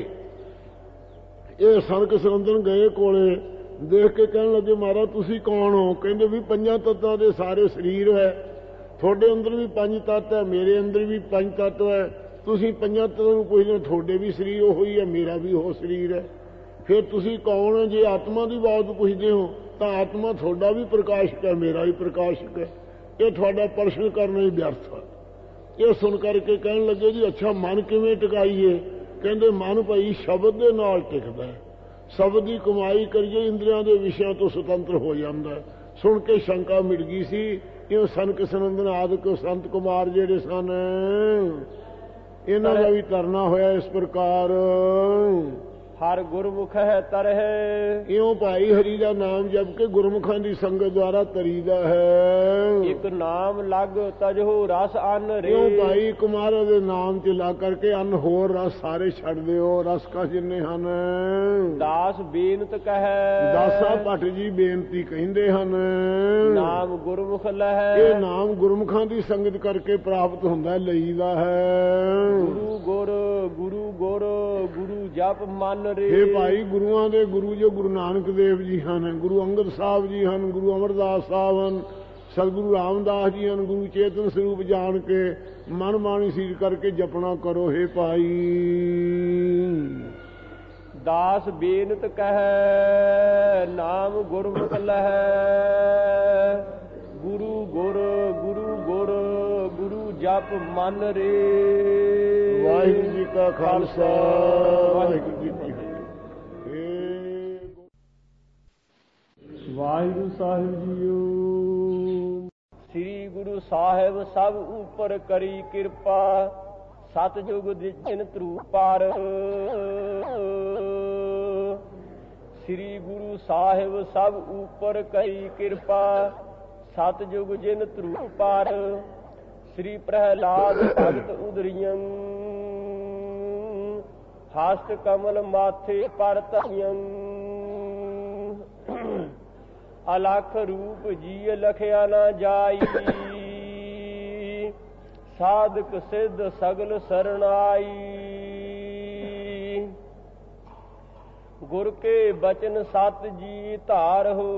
ਇਹ ਸਨਕ ਸਰੰਦਨ ਗਏ ਕੋਲੇ ਦੇਖ ਕੇ ਕਹਿਣ ਲੱਗੇ ਮਹਾਰਾਜ ਤੁਸੀਂ ਕੌਣ ਹੋ? ਕਹਿੰਦੇ ਵੀ ਪੰਜਾਂ ਤੱਤਾਂ ਦੇ ਸਾਰੇ ਸਰੀਰ ਹੈ। ਤੁਹਾਡੇ ਅੰਦਰ ਵੀ 5 ਤੱਤ ਹੈ, ਮੇਰੇ ਅੰਦਰ ਵੀ 5 ਤੱਤ ਹੈ। ਤੁਸੀਂ ਪੰਜਾਂ ਤੱਤਾਂ ਨੂੰ ਪੁੱਛਦੇ ਤੁਹਾਡੇ ਵੀ ਸਰੀਰ ਉਹੋ ਹੀ ਹੈ, ਮੇਰਾ ਵੀ ਉਹ ਸਰੀਰ ਹੈ। ਫਿਰ ਤੁਸੀਂ ਕੌਣ ਹੋ? ਜੇ ਆਤਮਾ ਦੀ ਬਾਤ ਪੁੱਛਦੇ ਹੋ ਤਾਂ ਆਤਮਾ ਤੁਹਾਡਾ ਵੀ ਪ੍ਰਕਾਸ਼ਕ ਹੈ, ਮੇਰਾ ਵੀ ਪ੍ਰਕਾਸ਼ਕ ਹੈ। ਇਹ ਤੁਹਾਡਾ ਪ੍ਰਸ਼ਨ ਕਰਨਾ ਹੀ ਵਿਅਰਥ ਹੈ। ਇਹ ਸੁਣ ਕਰਕੇ ਕਹਿਣ ਲੱਗੇ ਜੀ ਅੱਛਾ ਮਨ ਕਿਵੇਂ ਟਿਕਾਈਏ? ਕਹਿੰਦੇ ਮਨ ਭਾਈ ਸ਼ਬਦ ਦੇ ਨਾਲ ਟਿਕਦਾ ਹੈ। ਸ਼ਬਦ ਦੀ ਕਮਾਈ ਕਰੀਏ ਇੰਦਰੀਆਂ ਦੇ ਵਿਸ਼ਿਆਂ ਤੋਂ ਸੁਤੰਤਰ ਹੋ ਜਾਂਦਾ। ਸੁਣ ਕੇ ਸ਼ੰਕਾ ਮਿਟ ਗਈ ਸੀ। ਇਹ ਸਨਕ ਸਨੰਦਨ ਆਦਿਕ ਸੰਤ ਕੁਮਾਰ ਜਿਹੜੇ ਸਨ ਇਹਨਾਂ ਦਾ ਵੀ ਤਰਨਾ ਹੋਇਆ ਇਸ ਪ੍ਰਕਾਰ। ਹਰ ਗੁਰਮੁਖ ਹੈ ਤਰਹਿ ਇਉਂ ਭਾਈ ਹਰੀ ਦਾ ਨਾਮ ਜਪ ਕੇ ਗੁਰਮੁਖਾਂ ਦੀ ਸੰਗਤ ਦੁਆਰਾ ਤਰੀਦਾ ਹੈ। ਇੱਕ ਨਾਮ ਲਗ ਤਜਹੁ ਰਸ ਅੰਨ ਰੇ। ਇਉਂ ਭਾਈ ਕੁਮਾਰ ਦੇ ਨਾਮ ਚ ਲਾ ਕਰਕੇ ਅੰਨ ਹੋਰ ਰਸ ਸਾਰੇ ਛੱਡ ਦਿਓ। ਰਸ ਕਾ ਜਿੰਨੇ ਹਨ ਦਾਸ ਬੇਨਤ ਕਹੈ। ਦਾਸਾ ਭੱਟ ਜੀ ਬੇਨਤੀ ਕਹਿੰਦੇ ਹਨ ਨਾਮ ਗੁਰਮੁਖ ਲਹੈ। ਇਹ ਨਾਮ ਗੁਰਮੁਖਾਂ ਦੀ ਸੰਗਤ ਕਰਕੇ ਪ੍ਰਾਪਤ ਹੁੰਦਾ ਲਈਦਾ ਹੈ। ਗੁਰੂ ਗੁਰ ਗੁਰੂ ਗੁਰ ਗੁਰੂ ਜਪ ਮਨ ਰੇ। ਇਹ ਭਾਈ ਗੁਰੂਆਂ ਦੇ ਗੁਰੂ ਜੋ ਗੁਰੂ ਨਾਨਕ ਦੇਵ ਜੀ ਹਨ, ਗੁਰੂ ਅੰਗਦ ਸਾਹਿਬ ਜੀ ਹਨ, ਗੁਰੂ ਅਮਰਦਾਸ ਸਾਹਿਬ ਹਨ, ਸਤਿਗੁਰੂ ਰਾਮਦਾਸ ਜੀ ਹਨ। ਗੁਰੂ ਚੇਤਨ ਸਰੂਪ ਜਾਣ ਕੇ ਮਨ ਮਾਣੀ ਸੀਰ ਕਰਕੇ ਜਪਣਾ ਕਰੋ। ਹੇ ਭਾਈ ਦਾਸ ਬੇਨਤ ਕਹੈ ਨਾਮ ਗੁਰਮੁਖ ਲਹੈ। ਗੁਰੂ ਗੁਰ ਗੁਰੂ ਗੁਰ ਗੁਰੂ ਜਪ ਮਨ ਰੇ। ਵਾਹਿਗੁਰੂ ਜੀ ਕਾ ਖਾਲਸਾ ਵਾਹਿਗੁਰੂ ਜੀ ਕੀ ਫਤਿਹ। ਵਾਹਿਗੁਰੂ ਸਾਹਿਬ ਜੀਓ। ਸ੍ਰੀ ਗੁਰੂ ਸਾਹਿਬ ਸਭ ਉਪਰ ਕਰੀ ਕਿਰਪਾ। ਸਤਿਜੁਗ ਜਿਨ ਧਰੂ ਪਾਰ। ਸ੍ਰੀ ਗੁਰੂ ਸਾਹਿਬ ਸਭ ਉਪਰ ਕਰੀ ਕਿਰਪਾ। ਸਤਿਜੁਗ ਜਿਨ ਧਰੂ ਪਾਰ। ਸ੍ਰੀ ਪ੍ਰਹਿਲਾਦ ਭਗਤ ਉਦਰੀਆਂ। ਹਸਤ ਕਮਲ ਮਾਥੇ ਪਰ ਧਈਆਂ। ਅਲਖ ਰੂਪ ਜੀ ਲਖਿਆ ਨਾ ਜਾਈ। ਸਾਧਕ ਸਿੱਧ ਸਗਲ ਸਰਣਾਈ। ਗੁਰ ਕੇ ਬਚਨ ਸਤ ਜੀ ਧਾਰਹੁ।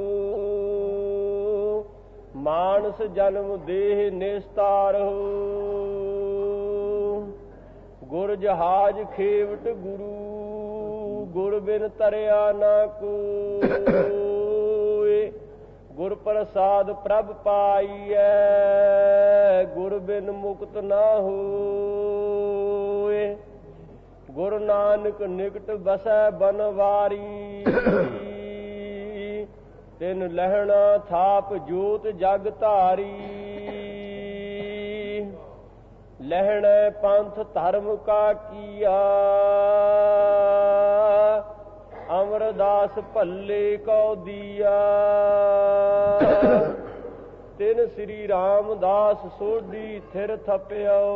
ਮਾਨਸ ਜਨਮ ਦੇਹ ਨਿਸਤਾਰਹੁ। ਗੁਰ ਜਹਾਜ ਖੇਵਟ ਗੁਰੂ। ਗੁਰ ਬਿਨ ਤਰਿਆ ਨਾ ਕੋਇ। ਗੁਰ ਪ੍ਰਸਾਦ ਪ੍ਰਭ ਪਾਈਐ। ਗੁਰ ਬਿਨ ਮੁਕਤ ਨਾ ਹੋਇ। ਗੁਰ ਨਾਨਕ ਨਿਕਟ ਬਸੈ ਬਨਵਾਰੀ। ਤਿਨ ਲਹਿਣਾ ਥਾਪ ਜੋਤ ਜਗ ਧਾਰੀ। ਲਹਿਣਾ ਪੰਥ ਧਰਮ ਕਾ ਕੀਆ। ਅਮਰਦਾਸ ਭੱਲੇ ਕਉ ਦੀਆ। ਤਿਨ ਸ੍ਰੀ ਰਾਮਦਾਸ ਸੋਢੀ ਥਿਰ ਥਪਿਓ।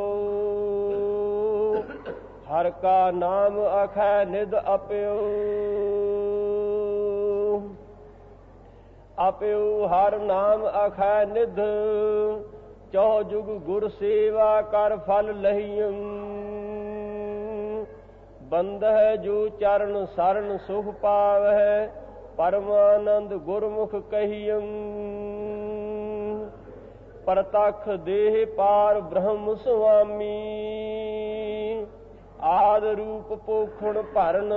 ਹਰ ਕਾ ਨਾਮ ਅਖੈ ਨਿਧ ਅਪਿਓ। ਆਪਿਓ ਹਰ ਨਾਮ ਅਖੈ ਨਿਧ, ਚੌ ਜੁਗ ਗੁਰ ਸੇਵਾ ਕਰ ਫਲ ਲਹੀਆਂ। ਬੰਦਹਿ ਜੋ ਚਰਨ ਸਰਨ ਸੁਖ ਪਾਵਹਿ, ਪਰਮਾਨੰਦ ਗੁਰਮੁਖ ਕਹੀਆਂ। ਪ੍ਰਤੱਖ ਦੇਹ ਪਾਰ ਬ੍ਰਹਮ ਸੁਆਮੀ, ਆਦ ਰੂਪ ਪੋਖਣ ਭਰਨ।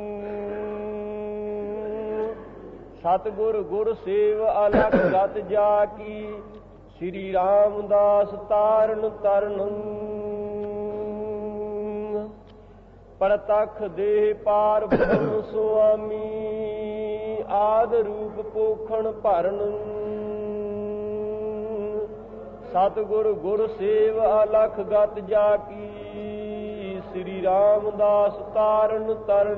ਸਤਿਗੁਰ ਗੁਰ ਸੇਵ ਅਲਖ ਗਤ ਜਾ ਕੀ, ਸ੍ਰੀ ਰਾਮਦਾਸ ਤਾਰਨ ਤਰਨ। ਪ੍ਰਤੱਖ ਦੇਹ ਪਾਰ ਬ੍ਰਹਮ ਸੁਆਮੀ, ਆਦ ਰੂਪ ਪੋਖਣ ਭਰਨ। ਸਤਿਗੁਰ ਗੁਰ ਸੇਵ ਅਲਖ ਗਤ ਜਾ ਕੀ, ਸ੍ਰੀ ਰਾਮਦਾਸ ਤਾਰਨ ਤਰਨ।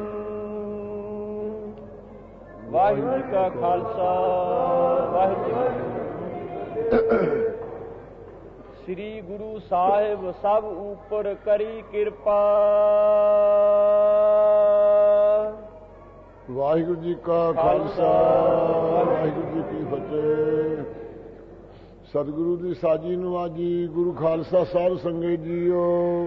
ਵਾਹਿਗੁਰੂ ਜੀ ਕਾ ਖਾਲਸਾ, ਵਾਹਿਗੁਰੂ ਜੀ ਕੀ ਫਤਿਹ। ਸ੍ਰੀ ਗੁਰੂ ਸਾਹਿਬ ਸਭ ਉਪਰ ਕਰੀ ਕਿਰਪਾ। ਵਾਹਿਗੁਰੂ ਜੀ ਕਾ ਖਾਲਸਾ, ਵਾਹਿਗੁਰੂ ਜੀ ਕੀ ਫਤਿਹ। ਸਤਿਗੁਰੂ ਦੀ ਸਾਜੀ ਨਵਾਜੀ, ਗੁਰੂ ਖਾਲਸਾ ਸਾਹਿਬ ਸੰਗਤ ਜੀਓ,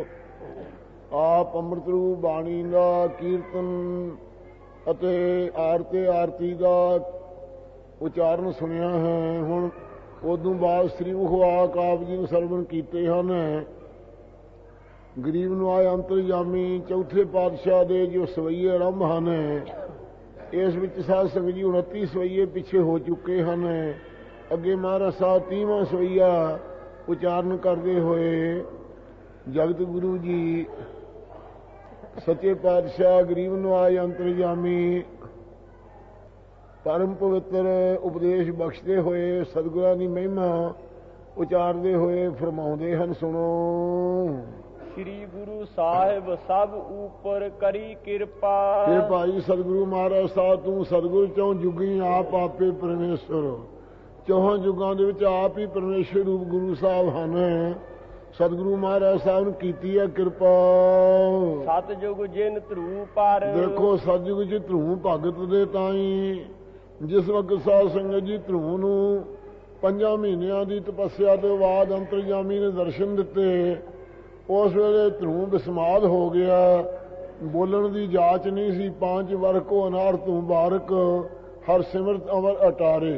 ਆਪ ਅੰਮ੍ਰਿਤ ਰੂਪ ਬਾਣੀ ਦਾ ਕੀਰਤਨ ਅਤੇ ਆਰਤੀ ਦਾ ਉਚਾਰਨ ਸੁਣਿਆ ਹੈ। ਹੁਣ ਉਦੋਂ ਬਾਅਦ ਸ੍ਰੀ ਮੁਖ ਵਾਕ ਆਪ ਜੀ ਨੂੰ ਸਰਵਣ ਕੀਤੇ ਹਨ। ਗਰੀਬ ਨਿਵਾਜ ਅੰਤਰਜਾਮੀ ਚੌਥੇ ਪਾਤਸ਼ਾਹ ਦੇ ਜੋ ਸਵਈਏ ਆਰੰਭ ਹਨ, ਇਸ ਵਿੱਚ ਸਾਧ ਸੰਗਤ ਜੀ 29 ਸਵਈਏ ਪਿੱਛੇ ਹੋ ਚੁੱਕੇ ਹਨ। ਅੱਗੇ ਮਹਾਰਾਜ ਸਾਹਿਬ 30ਵਾਂ ਸਵਈਆ ਉਚਾਰਨ ਕਰਦੇ ਹੋਏ ਜਗਤ ਗੁਰੂ ਜੀ ਸੱਚੇ ਪਾਤਸ਼ਾਹ ਗਰੀਬ ਨਿਵਾਜ ਅੰਤਰਜਾਮੀ ਪਰਮ ਪਵਿੱਤਰ ਉਪਦੇਸ਼ ਬਖਸ਼ਦੇ ਹੋਏ ਸਤਿਗੁਰਾਂ ਦੀ ਮਹਿਮਾ ਉਚਾਰਦੇ ਹੋਏ ਫਰਮਾਉਂਦੇ ਹਨ। ਸੁਣੋ। ਸ੍ਰੀ ਗੁਰੂ ਸਾਹਿਬ ਸਭ ਉਪਰ ਕਰੀ ਕਿਰਪਾ। ਇਹ ਭਾਈ ਸਤਿਗੁਰੂ ਮਹਾਰਾਜ ਸਾਹਿਬ ਤੂੰ ਸਤਿਗੁਰ ਚੋਂ ਜੁਗੀ ਆਪ ਆਪੇ ਪਰਮੇਸ਼ਰ, ਚੌਹਾਂ ਯੁੱਗਾਂ ਦੇ ਵਿੱਚ ਆਪ ਹੀ ਪਰਮੇਸ਼ਰ ਰੂਪ ਗੁਰੂ ਸਾਹਿਬ ਹਨ। ਸਤਿਗੁਰੂ ਮਹਾਰਾਜ ਸਾਹਿਬ ਨੂੰ ਕੀਤੀ ਹੈ ਕਿਰਪਾ। ਸਤਿਯੁਗ ਜਿਨ ਧਰੂ ਪਰ, ਦੇਖੋ ਸਤਿਯੁਗ ਚ ਧਰੂ ਭਗਤ ਦੇ ਤਾਈ ਜਿਸ ਵਕਤ ਸਾਧ ਸੰਗਤ ਜੀ ਧਰੂ ਨੂੰ 5 ਮਹੀਨਿਆਂ ਦੀ ਤਪੱਸਿਆ ਤੋਂ ਬਾਅਦ ਅੰਤਰਜਾਮੀ ਨੇ ਦਰਸ਼ਨ ਦਿੱਤੇ, ਉਸ ਵੇਲੇ ਧਰੂ ਬਿਸਮਾਦ ਹੋ ਗਿਆ। ਬੋਲਣ ਦੀ ਜਾਚ ਨਹੀਂ ਸੀ। 5 ਵਰ ਕੋ ਅਨਾਰ ਤੂੰ ਬਾਰਕ, ਹਰ ਸਿਮਰਤ ਅਮਰ ਅਟਾਰੇ।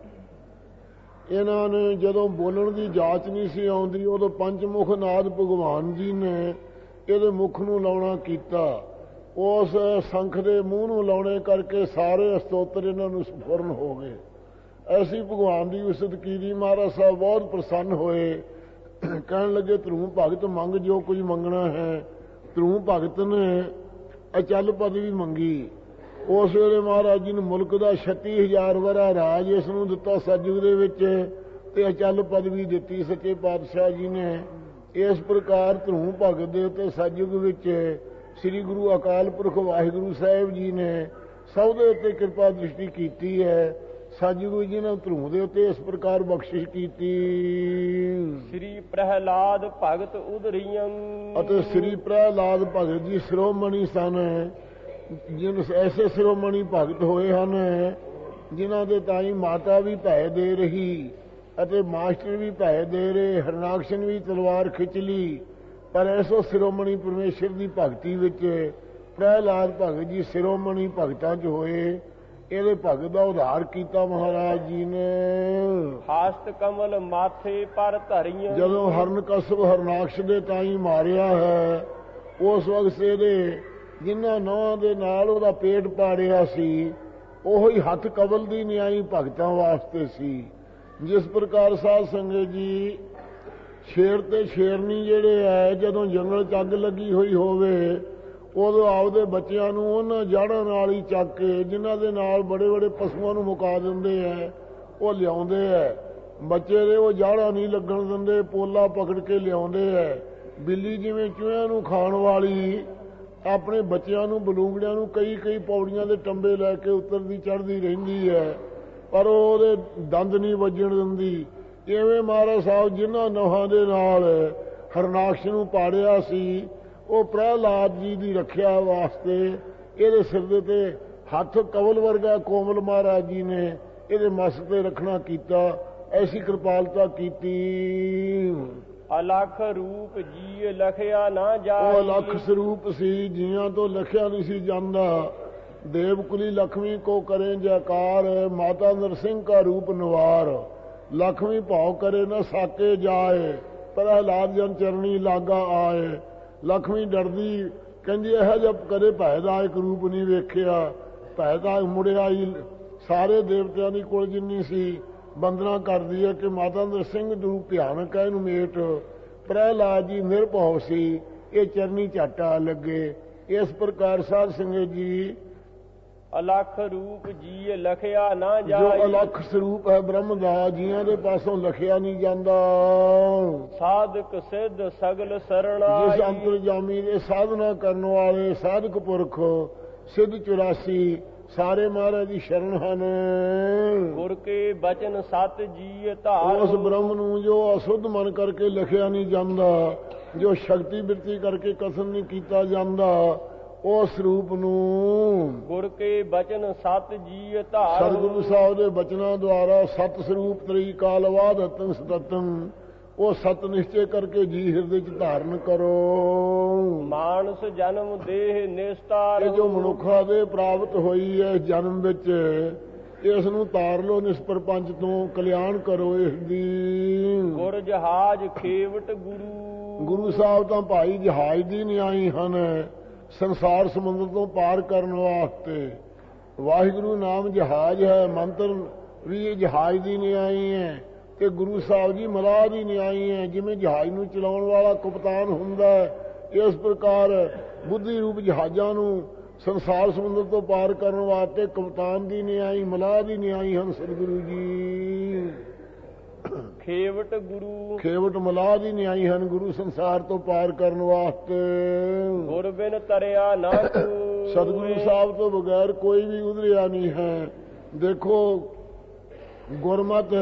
ਇਹਨਾਂ ਨੇ ਜਦੋਂ ਬੋਲਣ ਦੀ ਜਾਚ ਨਹੀਂ ਸੀ ਆਉਂਦੀ, ਉਦੋਂ ਪੰਚਮੁਖ ਨਾਦ ਭਗਵਾਨ ਜੀ ਨੇ ਇਹਦੇ ਮੁਖ ਨੂੰ ਲਾਉਣਾ ਕੀਤਾ। ਉਸ ਸੰਖ ਦੇ ਮੂੰਹ ਨੂੰ ਲਾਉਣੇ ਕਰਕੇ ਸਾਰੇ ਸਤੋਤਰ ਇਹਨਾਂ ਨੂੰ ਸਫੁਰਨ ਹੋ ਗਏ। ਐਸੀ ਭਗਵਾਨ ਦੀ ਉਸਤ ਕੀਤੀ। ਮਹਾਰਾਜ ਸਾਹਿਬ ਬਹੁਤ ਪ੍ਰਸੰਨ ਹੋਏ। ਕਹਿਣ ਲੱਗੇ ਧਰੂ ਭਗਤ ਮੰਗ ਜੋ ਕੁਝ ਮੰਗਣਾ ਹੈ। ਧਰੂ ਭਗਤ ਨੇ ਅਚਲ ਪਦਵੀ ਮੰਗੀ। ਉਸ ਵੇਲੇ ਮਹਾਰਾਜ ਜੀ ਨੂੰ ਮੁਲਕ ਦਾ 36,000 ਵਰਾ ਰਾਜ ਇਸ ਨੂੰ ਦਿੱਤਾ ਸਤਿਯੁਗ ਦੇ ਵਿੱਚ, ਤੇ ਅਚਲ ਪਦਵੀ ਦਿੱਤੀ ਸੱਚੇ ਪਾਤਸ਼ਾਹ ਜੀ ਨੇ। ਇਸ ਪ੍ਰਕਾਰ ਧਰੂ ਭਗਤ ਦੇ ਉੱਤੇ ਸਤਿਯੁਗ ਵਿੱਚ ਸ੍ਰੀ ਗੁਰੂ ਅਕਾਲ ਪੁਰਖ ਵਾਹਿਗੁਰੂ ਸਾਹਿਬ ਜੀ ਨੇ ਸਭ ਦੇ ਉੱਤੇ ਕਿਰਪਾ ਦ੍ਰਿਸ਼ਟੀ ਕੀਤੀ ਹੈ। ਸਤਿਯੁਗ ਜੀ ਨੇ ਧਰੂ ਦੇ ਉੱਤੇ ਇਸ ਪ੍ਰਕਾਰ ਬਖਸ਼ਿਸ਼ ਕੀਤੀ। ਸ੍ਰੀ ਪ੍ਰਹਿਲਾਦ ਭਗਤ ਉਧਰੀਆਂ, ਅਤੇ ਸ੍ਰੀ ਪ੍ਰਹਿਲਾਦ ਭਗਤ ਜੀ ਸ਼੍ਰੋਮਣੀ ਸਨ। ਜਿਨ ਐਸੇ ਸ਼੍ਰੋਮਣੀ ਭਗਤ ਹੋਏ ਹਨ ਜਿਨ੍ਹਾਂ ਦੇ ਤਾਈ ਮਾਤਾ ਵੀ ਭੈ ਦੇ ਰਹੀ ਅਤੇ ਮਾਸਟਰ ਵੀ ਭੈ ਦੇ ਰਹੇ। ਹਰਨਾਕਸ਼ਨ ਵੀ ਤਲਵਾਰ ਖਿੱਚ ਲਈ, ਪਰ ਐਸੋ ਸ਼੍ਰੋਮਣੀ ਪਰਮੇਸ਼ਰ ਦੀ ਭਗਤੀ ਵਿੱਚ ਪ੍ਰਹਿਲਾਦ ਭਗਤ ਜੀ ਸ਼੍ਰੋਮਣੀ ਭਗਤਾਂ 'ਚ ਹੋਏ। ਇਹਦੇ ਭਗਤ ਦਾ ਉਧਾਰ ਕੀਤਾ ਮਹਾਰਾਜ ਜੀ ਨੇ। ਹਾਸਤ ਕਮਲ ਮਾਥੇ ਪਰ ਧਰੀਆਂ, ਜਦੋਂ ਹਰਨਕਸਬ ਹਰਨਾਕਸ਼ ਦੇ ਤਾਈ ਮਾਰਿਆ ਹੈ, ਉਸ ਵਕਤ ਇਹਦੇ ਜਿਨ੍ਹਾਂ ਨੌਂ ਦੇ ਨਾਲ ਉਹਦਾ ਪੇਟ ਪਾੜਿਆ ਸੀ, ਉਹੀ ਹੱਥ ਕਬਲ ਦੀ ਨਿਆਈ ਭਗਤਾਂ ਵਾਸਤੇ ਸੀ। ਜਿਸ ਪ੍ਰਕਾਰ ਸਾਧ ਸੰਗਤ ਜੀ ਸ਼ੇਰ ਤੇ ਸ਼ੇਰਨੀ ਜਿਹੜੇ ਹੈ, ਜਦੋਂ ਜੰਗਲ 'ਚ ਅੱਗ ਲੱਗੀ ਹੋਈ ਹੋਵੇ ਉਦੋਂ ਆਪਦੇ ਬੱਚਿਆਂ ਨੂੰ ਉਹਨਾਂ ਜੜ੍ਹਾਂ ਨਾਲ ਹੀ ਚੱਕ ਕੇ, ਜਿਨ੍ਹਾਂ ਦੇ ਨਾਲ ਬੜੇ ਬੜੇ ਪਸ਼ੂਆਂ ਨੂੰ ਮੁਕਾ ਦਿੰਦੇ ਹੈ, ਉਹ ਲਿਆਉਂਦੇ ਹੈ। ਬੱਚੇ ਦੇ ਉਹ ਜੜ੍ਹਾਂ ਨਹੀਂ ਲੱਗਣ ਦਿੰਦੇ, ਪੋਲਾ ਪਕੜ ਕੇ ਲਿਆਉਂਦੇ ਹੈ। ਬਿੱਲੀ ਜਿਵੇਂ ਚੂਹਿਆਂ ਨੂੰ ਖਾਣ ਵਾਲੀ ਆਪਣੇ ਬੱਚਿਆਂ ਨੂੰ ਬਲੂੰਗੜਿਆਂ ਨੂੰ ਕਈ ਪੌੜੀਆਂ ਦੇ ਟੰਬੇ ਲੈ ਕੇ ਉਤਰਦੀ ਚੜ੍ਹਦੀ ਰਹਿੰਦੀ ਹੈ, ਪਰ ਉਹਦੇ ਦੰਦ ਨਹੀਂ ਵੱਜਣ ਦਿੰਦੀ। ਇਵੇਂ ਮਹਾਰਾਜ ਸਾਹਿਬ ਜਿਨ੍ਹਾਂ ਨੌਹਾਂ ਦੇ ਨਾਲ ਹਰਨਾਕਸ਼ ਨੂੰ ਪਾੜਿਆ ਸੀ, ਉਹ ਪ੍ਰਹਿਲਾਦ ਜੀ ਦੀ ਰੱਖਿਆ ਵਾਸਤੇ ਇਹਦੇ ਸਿਰ ਦੇ ਤੇ ਹੱਥ ਕਵਲ ਵਰਗਾ ਕੋਮਲ ਮਹਾਰਾਜ ਜੀ ਨੇ ਇਹਦੇ ਮਸਕ ਤੇ ਰੱਖਣਾ ਕੀਤਾ। ਐਸੀ ਕਿਰਪਾਲਤਾ ਕੀਤੀ। ਅਲਖ ਰੂਪ ਜੀ ਲਖਿਆ ਨਾ ਜਾਈ। ਉਹ ਅਲਖ ਸਰੂਪ ਸੀ, ਜੀਆਂ ਤੋਂ ਲਖਿਆ ਨਹੀਂ ਸੀ ਜਾਂਦਾ। ਦੇਵਕੁਲੀ ਲక్ష్ਮੀ ਕੋ ਕਰੇ ਜੈਕਾਰ, ਮਾਤਾ ਨਰਸਿੰਘ ਕਾ ਰੂਪ ਨਿਵਾਰ। ਲక్ష్ਮੀ ਭਾਉ ਕਰੇ ਨਾ ਸਾਕੇ ਜਾਏ, ਪ੍ਰਹਲਾਦ ਜਨ ਚਰਣੀ ਲਾਗਾ ਆਏ। ਲక్ష్ਮੀ ਡਰਦੀ, ਕਹਿੰਦੀ ਇਹੋ ਜਿਹਾ ਕਦੇ ਭੈ ਦਾ ਇੱਕ ਰੂਪ ਨਹੀਂ ਵੇਖਿਆ। ਭੈ ਦਾ ਮੁੜਿਆ ਹੀ ਸਾਰੇ ਦੇਵਤਿਆਂ ਦੀ ਕੁਲ ਜਿੰਨੀ ਸੀ ਬੰਦਨਾ ਕਰਦੀ ਹੈ ਕਿ ਮਾਤਾ ਨਰਸਿੰਘ ਰੂਪ ਭਿਆਨਕ ਹੈ, ਇਹਨੂੰ ਮੇਟ। ਪ੍ਰਹਲਾਦ ਜੀ ਨਿਰਭਉ ਸੀ, ਇਹ ਚਰਨੀ ਝਾਟਾ ਲੱਗੇ। ਇਸ ਪ੍ਰਕਾਰ ਸਾਧ ਸੰਗਤ ਜੀ ਅਲਖ ਰੂਪ ਜੀ ਲਖਿਆ ਨਾ ਜੋ ਜਾਈ। ਅਲਖ ਸਰੂਪ ਹੈ ਬ੍ਰਹਮ ਦਾ, ਜੀਆਂ ਦੇ ਪਾਸੋਂ ਲਖਿਆ ਨਹੀਂ ਜਾਂਦਾ। ਸਾਧਕ ਸਿੱਧ ਸਗਲ ਸਰਣਾਈ। ਜਿਸ ਅੰਤਰਜਾਮੀ ਦੇ ਸਾਧਨਾ ਕਰਨ ਵਾਲੇ ਸਾਧਕ ਪੁਰਖ ਸਿੱਧ 84 ਸਾਰੇ ਮਹਾਰਾਜ ਦੀ ਸ਼ਰਨ ਹਨ। ਗੁਰ ਕੇ ਬਚਨ ਸਤ ਜੀ ਧਾਰ। ਉਸ ਬ੍ਰਹਮ ਨੂੰ ਜੋ ਅਸੁੱਧ ਮਨ ਕਰਕੇ ਲਿਖਿਆ ਨਹੀਂ ਜਾਂਦਾ, ਜੋ ਸ਼ਕਤੀ ਬਿਰਤੀ ਕਰਕੇ ਕਥਨ ਨਹੀਂ ਕੀਤਾ ਜਾਂਦਾ, ਉਸ ਰੂਪ ਨੂੰ ਗੁਰ ਕੇ ਬਚਨ ਸਤ ਜੀ ਧਾਰ। ਸਤਿਗੁਰੂ ਸਾਹਿਬ ਦੇ ਬਚਨਾਂ ਦੁਆਰਾ ਸਤ ਸਰੂਪ ਤਰੀ ਕਾਲ ਵਾਧਤੰ ਸਤਤੰ, ਉਹ ਸਤ ਨਿਸ਼ਚੈ ਕਰਕੇ ਜੀ ਹਿਰਦੇ ਚ ਧਾਰਨ ਕਰੋ। ਮਾਨਸ ਜਨਮ ਦੇਹ ਨਿਸਤਾਰ। ਇਹ ਜੋ ਮਨੁੱਖਾਂ ਦੇ ਪ੍ਰਾਪਤ ਹੋਈ ਹੈ ਜਨਮ ਵਿੱਚ, ਇਸ ਨੂੰ ਤਾਰ ਲੋ ਨਿਸਪਰਪੰਚ ਤੋਂ, ਕਲਿਆਣ ਕਰੋ ਇਸ ਦੀ। ਗੁਰ ਜਹਾਜ ਖੇਵਟ ਗੁਰੂ। ਗੁਰੂ ਸਾਹਿਬ ਤਾਂ ਭਾਈ ਜਹਾਜ਼ ਦੀ ਨਿਆਈ ਹਨ, ਸੰਸਾਰ ਸਮੁੰਦਰ ਤੋਂ ਪਾਰ ਕਰਨ ਵਾਸਤੇ। ਵਾਹਿਗੁਰੂ ਨਾਮ ਜਹਾਜ਼ ਹੈ, ਮੰਤਰ ਵੀ ਜਹਾਜ਼ ਦੀ ਨਿਆਈ ਹੈ, ਤੇ ਗੁਰੂ ਸਾਹਿਬ ਜੀ ਮਲਾਹ ਦੀ ਨਿਆਈ ਹੈ। ਜਿਵੇਂ ਜਹਾਜ਼ ਨੂੰ ਚਲਾਉਣ ਵਾਲਾ ਕਪਤਾਨ ਹੁੰਦਾ ਹੈ, ਇਸ ਪ੍ਰਕਾਰ ਬੁੱਧੀ ਰੂਪ ਜਹਾਜ਼ਾਂ ਨੂੰ ਸੰਸਾਰ ਸਮੁੰਦਰ ਤੋਂ ਪਾਰ ਕਰਨ ਵਾਸਤੇ ਕਪਤਾਨ ਦੀ ਨਿਆਈ, ਮਲਾਹ ਦੀ ਨਿਆਈ ਹਨ ਸਤਿਗੁਰੂ ਜੀ। ਖੇਵਟ ਗੁਰੂ। ਖੇਵਟ ਮਲਾਹ ਦੀ ਨਿਆਈ ਹਨ ਗੁਰੂ ਸੰਸਾਰ ਤੋਂ ਪਾਰ ਕਰਨ ਵਾਸਤੇ। ਗੁਰ ਬਿਨ ਤਰਿਆ ਨਾ ਕੋਈ। ਸਤਿਗੁਰੂ ਸਾਹਿਬ ਤੋਂ ਬਗੈਰ ਕੋਈ ਵੀ ਉਧਰਿਆ ਨਹੀਂ ਹੈ। ਦੇਖੋ ਗੁਰਮਤਿ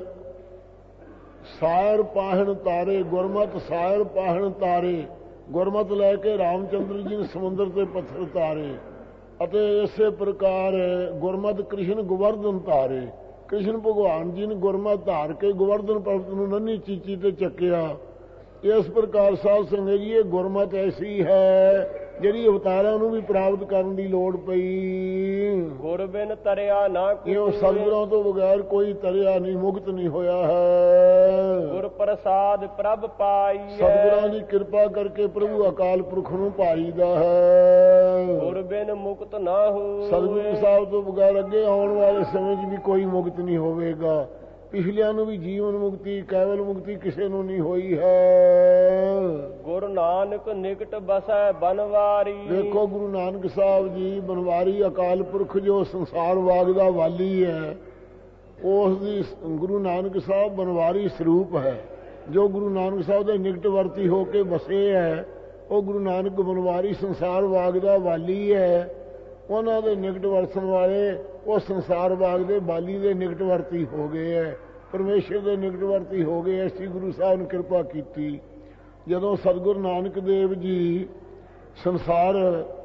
ਸਾਇਰ ਪਾਹਣ ਤਾਰੇ, ਗੁਰਮਤਿ ਸਾਇਰ ਪਾਹਣ ਤਾਰੇ। ਗੁਰਮਤਿ ਲੈ ਕੇ ਰਾਮਚੰਦਰ ਜੀ ਨੇ ਸਮੁੰਦਰ ਤੇ ਪੱਥਰ ਤਾਰੇ, ਅਤੇ ਇਸੇ ਪ੍ਰਕਾਰ ਗੁਰਮਤਿ ਕ੍ਰਿਸ਼ਨ ਗੋਵਰਧਨ ਤਾਰੇ। ਕ੍ਰਿਸ਼ਨ ਭਗਵਾਨ ਜੀ ਨੇ ਗੁਰਮਤਿ ਧਾਰ ਕੇ ਗੋਵਰਧਨ ਪਰਬਤ ਨੂੰ ਨੰਨੀ ਚੀਚੀ ਤੇ ਚੱਕਿਆ। ਇਸ ਪ੍ਰਕਾਰ ਸਾਧ ਸੰਗਤ ਜੀ ਇਹ ਗੁਰਮਤਿ ਐਸੀ ਹੈ ਜਿਹੜੀ ਅਵਤਾਰਾਂ ਨੂੰ ਵੀ ਪ੍ਰਾਪਤ ਕਰਨ ਦੀ ਲੋੜ ਪਈ। ਗੁਰ ਬਿਨ ਤਰਿਆ ਨਾ ਕੋਈ। ਇਹ ਸਤਿਗੁਰਾਂ ਤੋਂ ਬਗੈਰ ਕੋਈ ਤਰਿਆ ਨਹੀਂ, ਮੁਕਤ ਨਹੀਂ ਹੋਇਆ ਹੈ। ਗੁਰ ਪ੍ਰਸਾਦ ਪ੍ਰਭ ਪਾਈ। ਸਤਿਗੁਰਾਂ ਦੀ ਕਿਰਪਾ ਕਰਕੇ ਪ੍ਰਭੂ ਅਕਾਲ ਪੁਰਖ ਨੂੰ ਪਾਈਦਾ ਹੈ। ਗੁਰ ਬਿਨ ਮੁਕਤ ਨਾ ਹੋ। ਸਤਿਗੁਰੂ ਸਾਹਿਬ ਤੋਂ ਬਗੈਰ ਅੱਗੇ ਆਉਣ ਵਾਲੇ ਸਮੇਂ 'ਚ ਵੀ ਕੋਈ ਮੁਕਤ ਨਹੀਂ ਹੋਵੇਗਾ। ਪਿਛਲਿਆਂ ਨੂੰ ਵੀ ਜੀਵਨ ਮੁਕਤੀ, ਕੇਵਲ ਮੁਕਤੀ ਕਿਸੇ ਨੂੰ ਨਹੀਂ ਹੋਈ ਹੈ। ਗੁਰੂ ਨਾਨਕ ਨਿਕਟ ਬਸੈ ਬਨਵਾਰੀ। ਦੇਖੋ ਗੁਰੂ ਨਾਨਕ ਸਾਹਿਬ ਜੀ ਬਨਵਾਰੀ ਅਕਾਲ ਪੁਰਖ ਜੋ ਸੰਸਾਰ ਵਾਗ ਦਾ ਵਾਲੀ ਹੈ, ਉਸ ਦੀ ਗੁਰੂ ਨਾਨਕ ਸਾਹਿਬ ਬਨਵਾਰੀ ਸਰੂਪ ਹੈ। ਜੋ ਗੁਰੂ ਨਾਨਕ ਸਾਹਿਬ ਦੇ ਨਿਕਟ ਵਰਤੀ ਹੋ ਕੇ ਬਸੇ ਹੈ, ਉਹ ਗੁਰੂ ਨਾਨਕ ਬਨਵਾਰੀ ਸੰਸਾਰ ਵਾਗ ਦਾ ਵਾਲੀ ਹੈ। ਉਹਨਾਂ ਦੇ ਨਿਕਟ ਵਰਤਣ ਵਾਲੇ ਉਹ ਸੰਸਾਰ ਬਾਗ ਦੇ ਬਾਲੀ ਦੇ ਨਿਕਟ ਵਰਤੀ ਹੋ ਗਏ ਹੈ, ਪਰਮੇਸ਼ਰ ਦੇ ਨਿਕਟ ਵਰਤੀ ਹੋ ਗਏ। ਐਸੀ ਗੁਰੂ ਸਾਹਿਬ ਨੇ ਕਿਰਪਾ ਕੀਤੀ। ਜਦੋਂ ਸਤਿਗੁਰੂ ਨਾਨਕ ਦੇਵ ਜੀ ਸੰਸਾਰ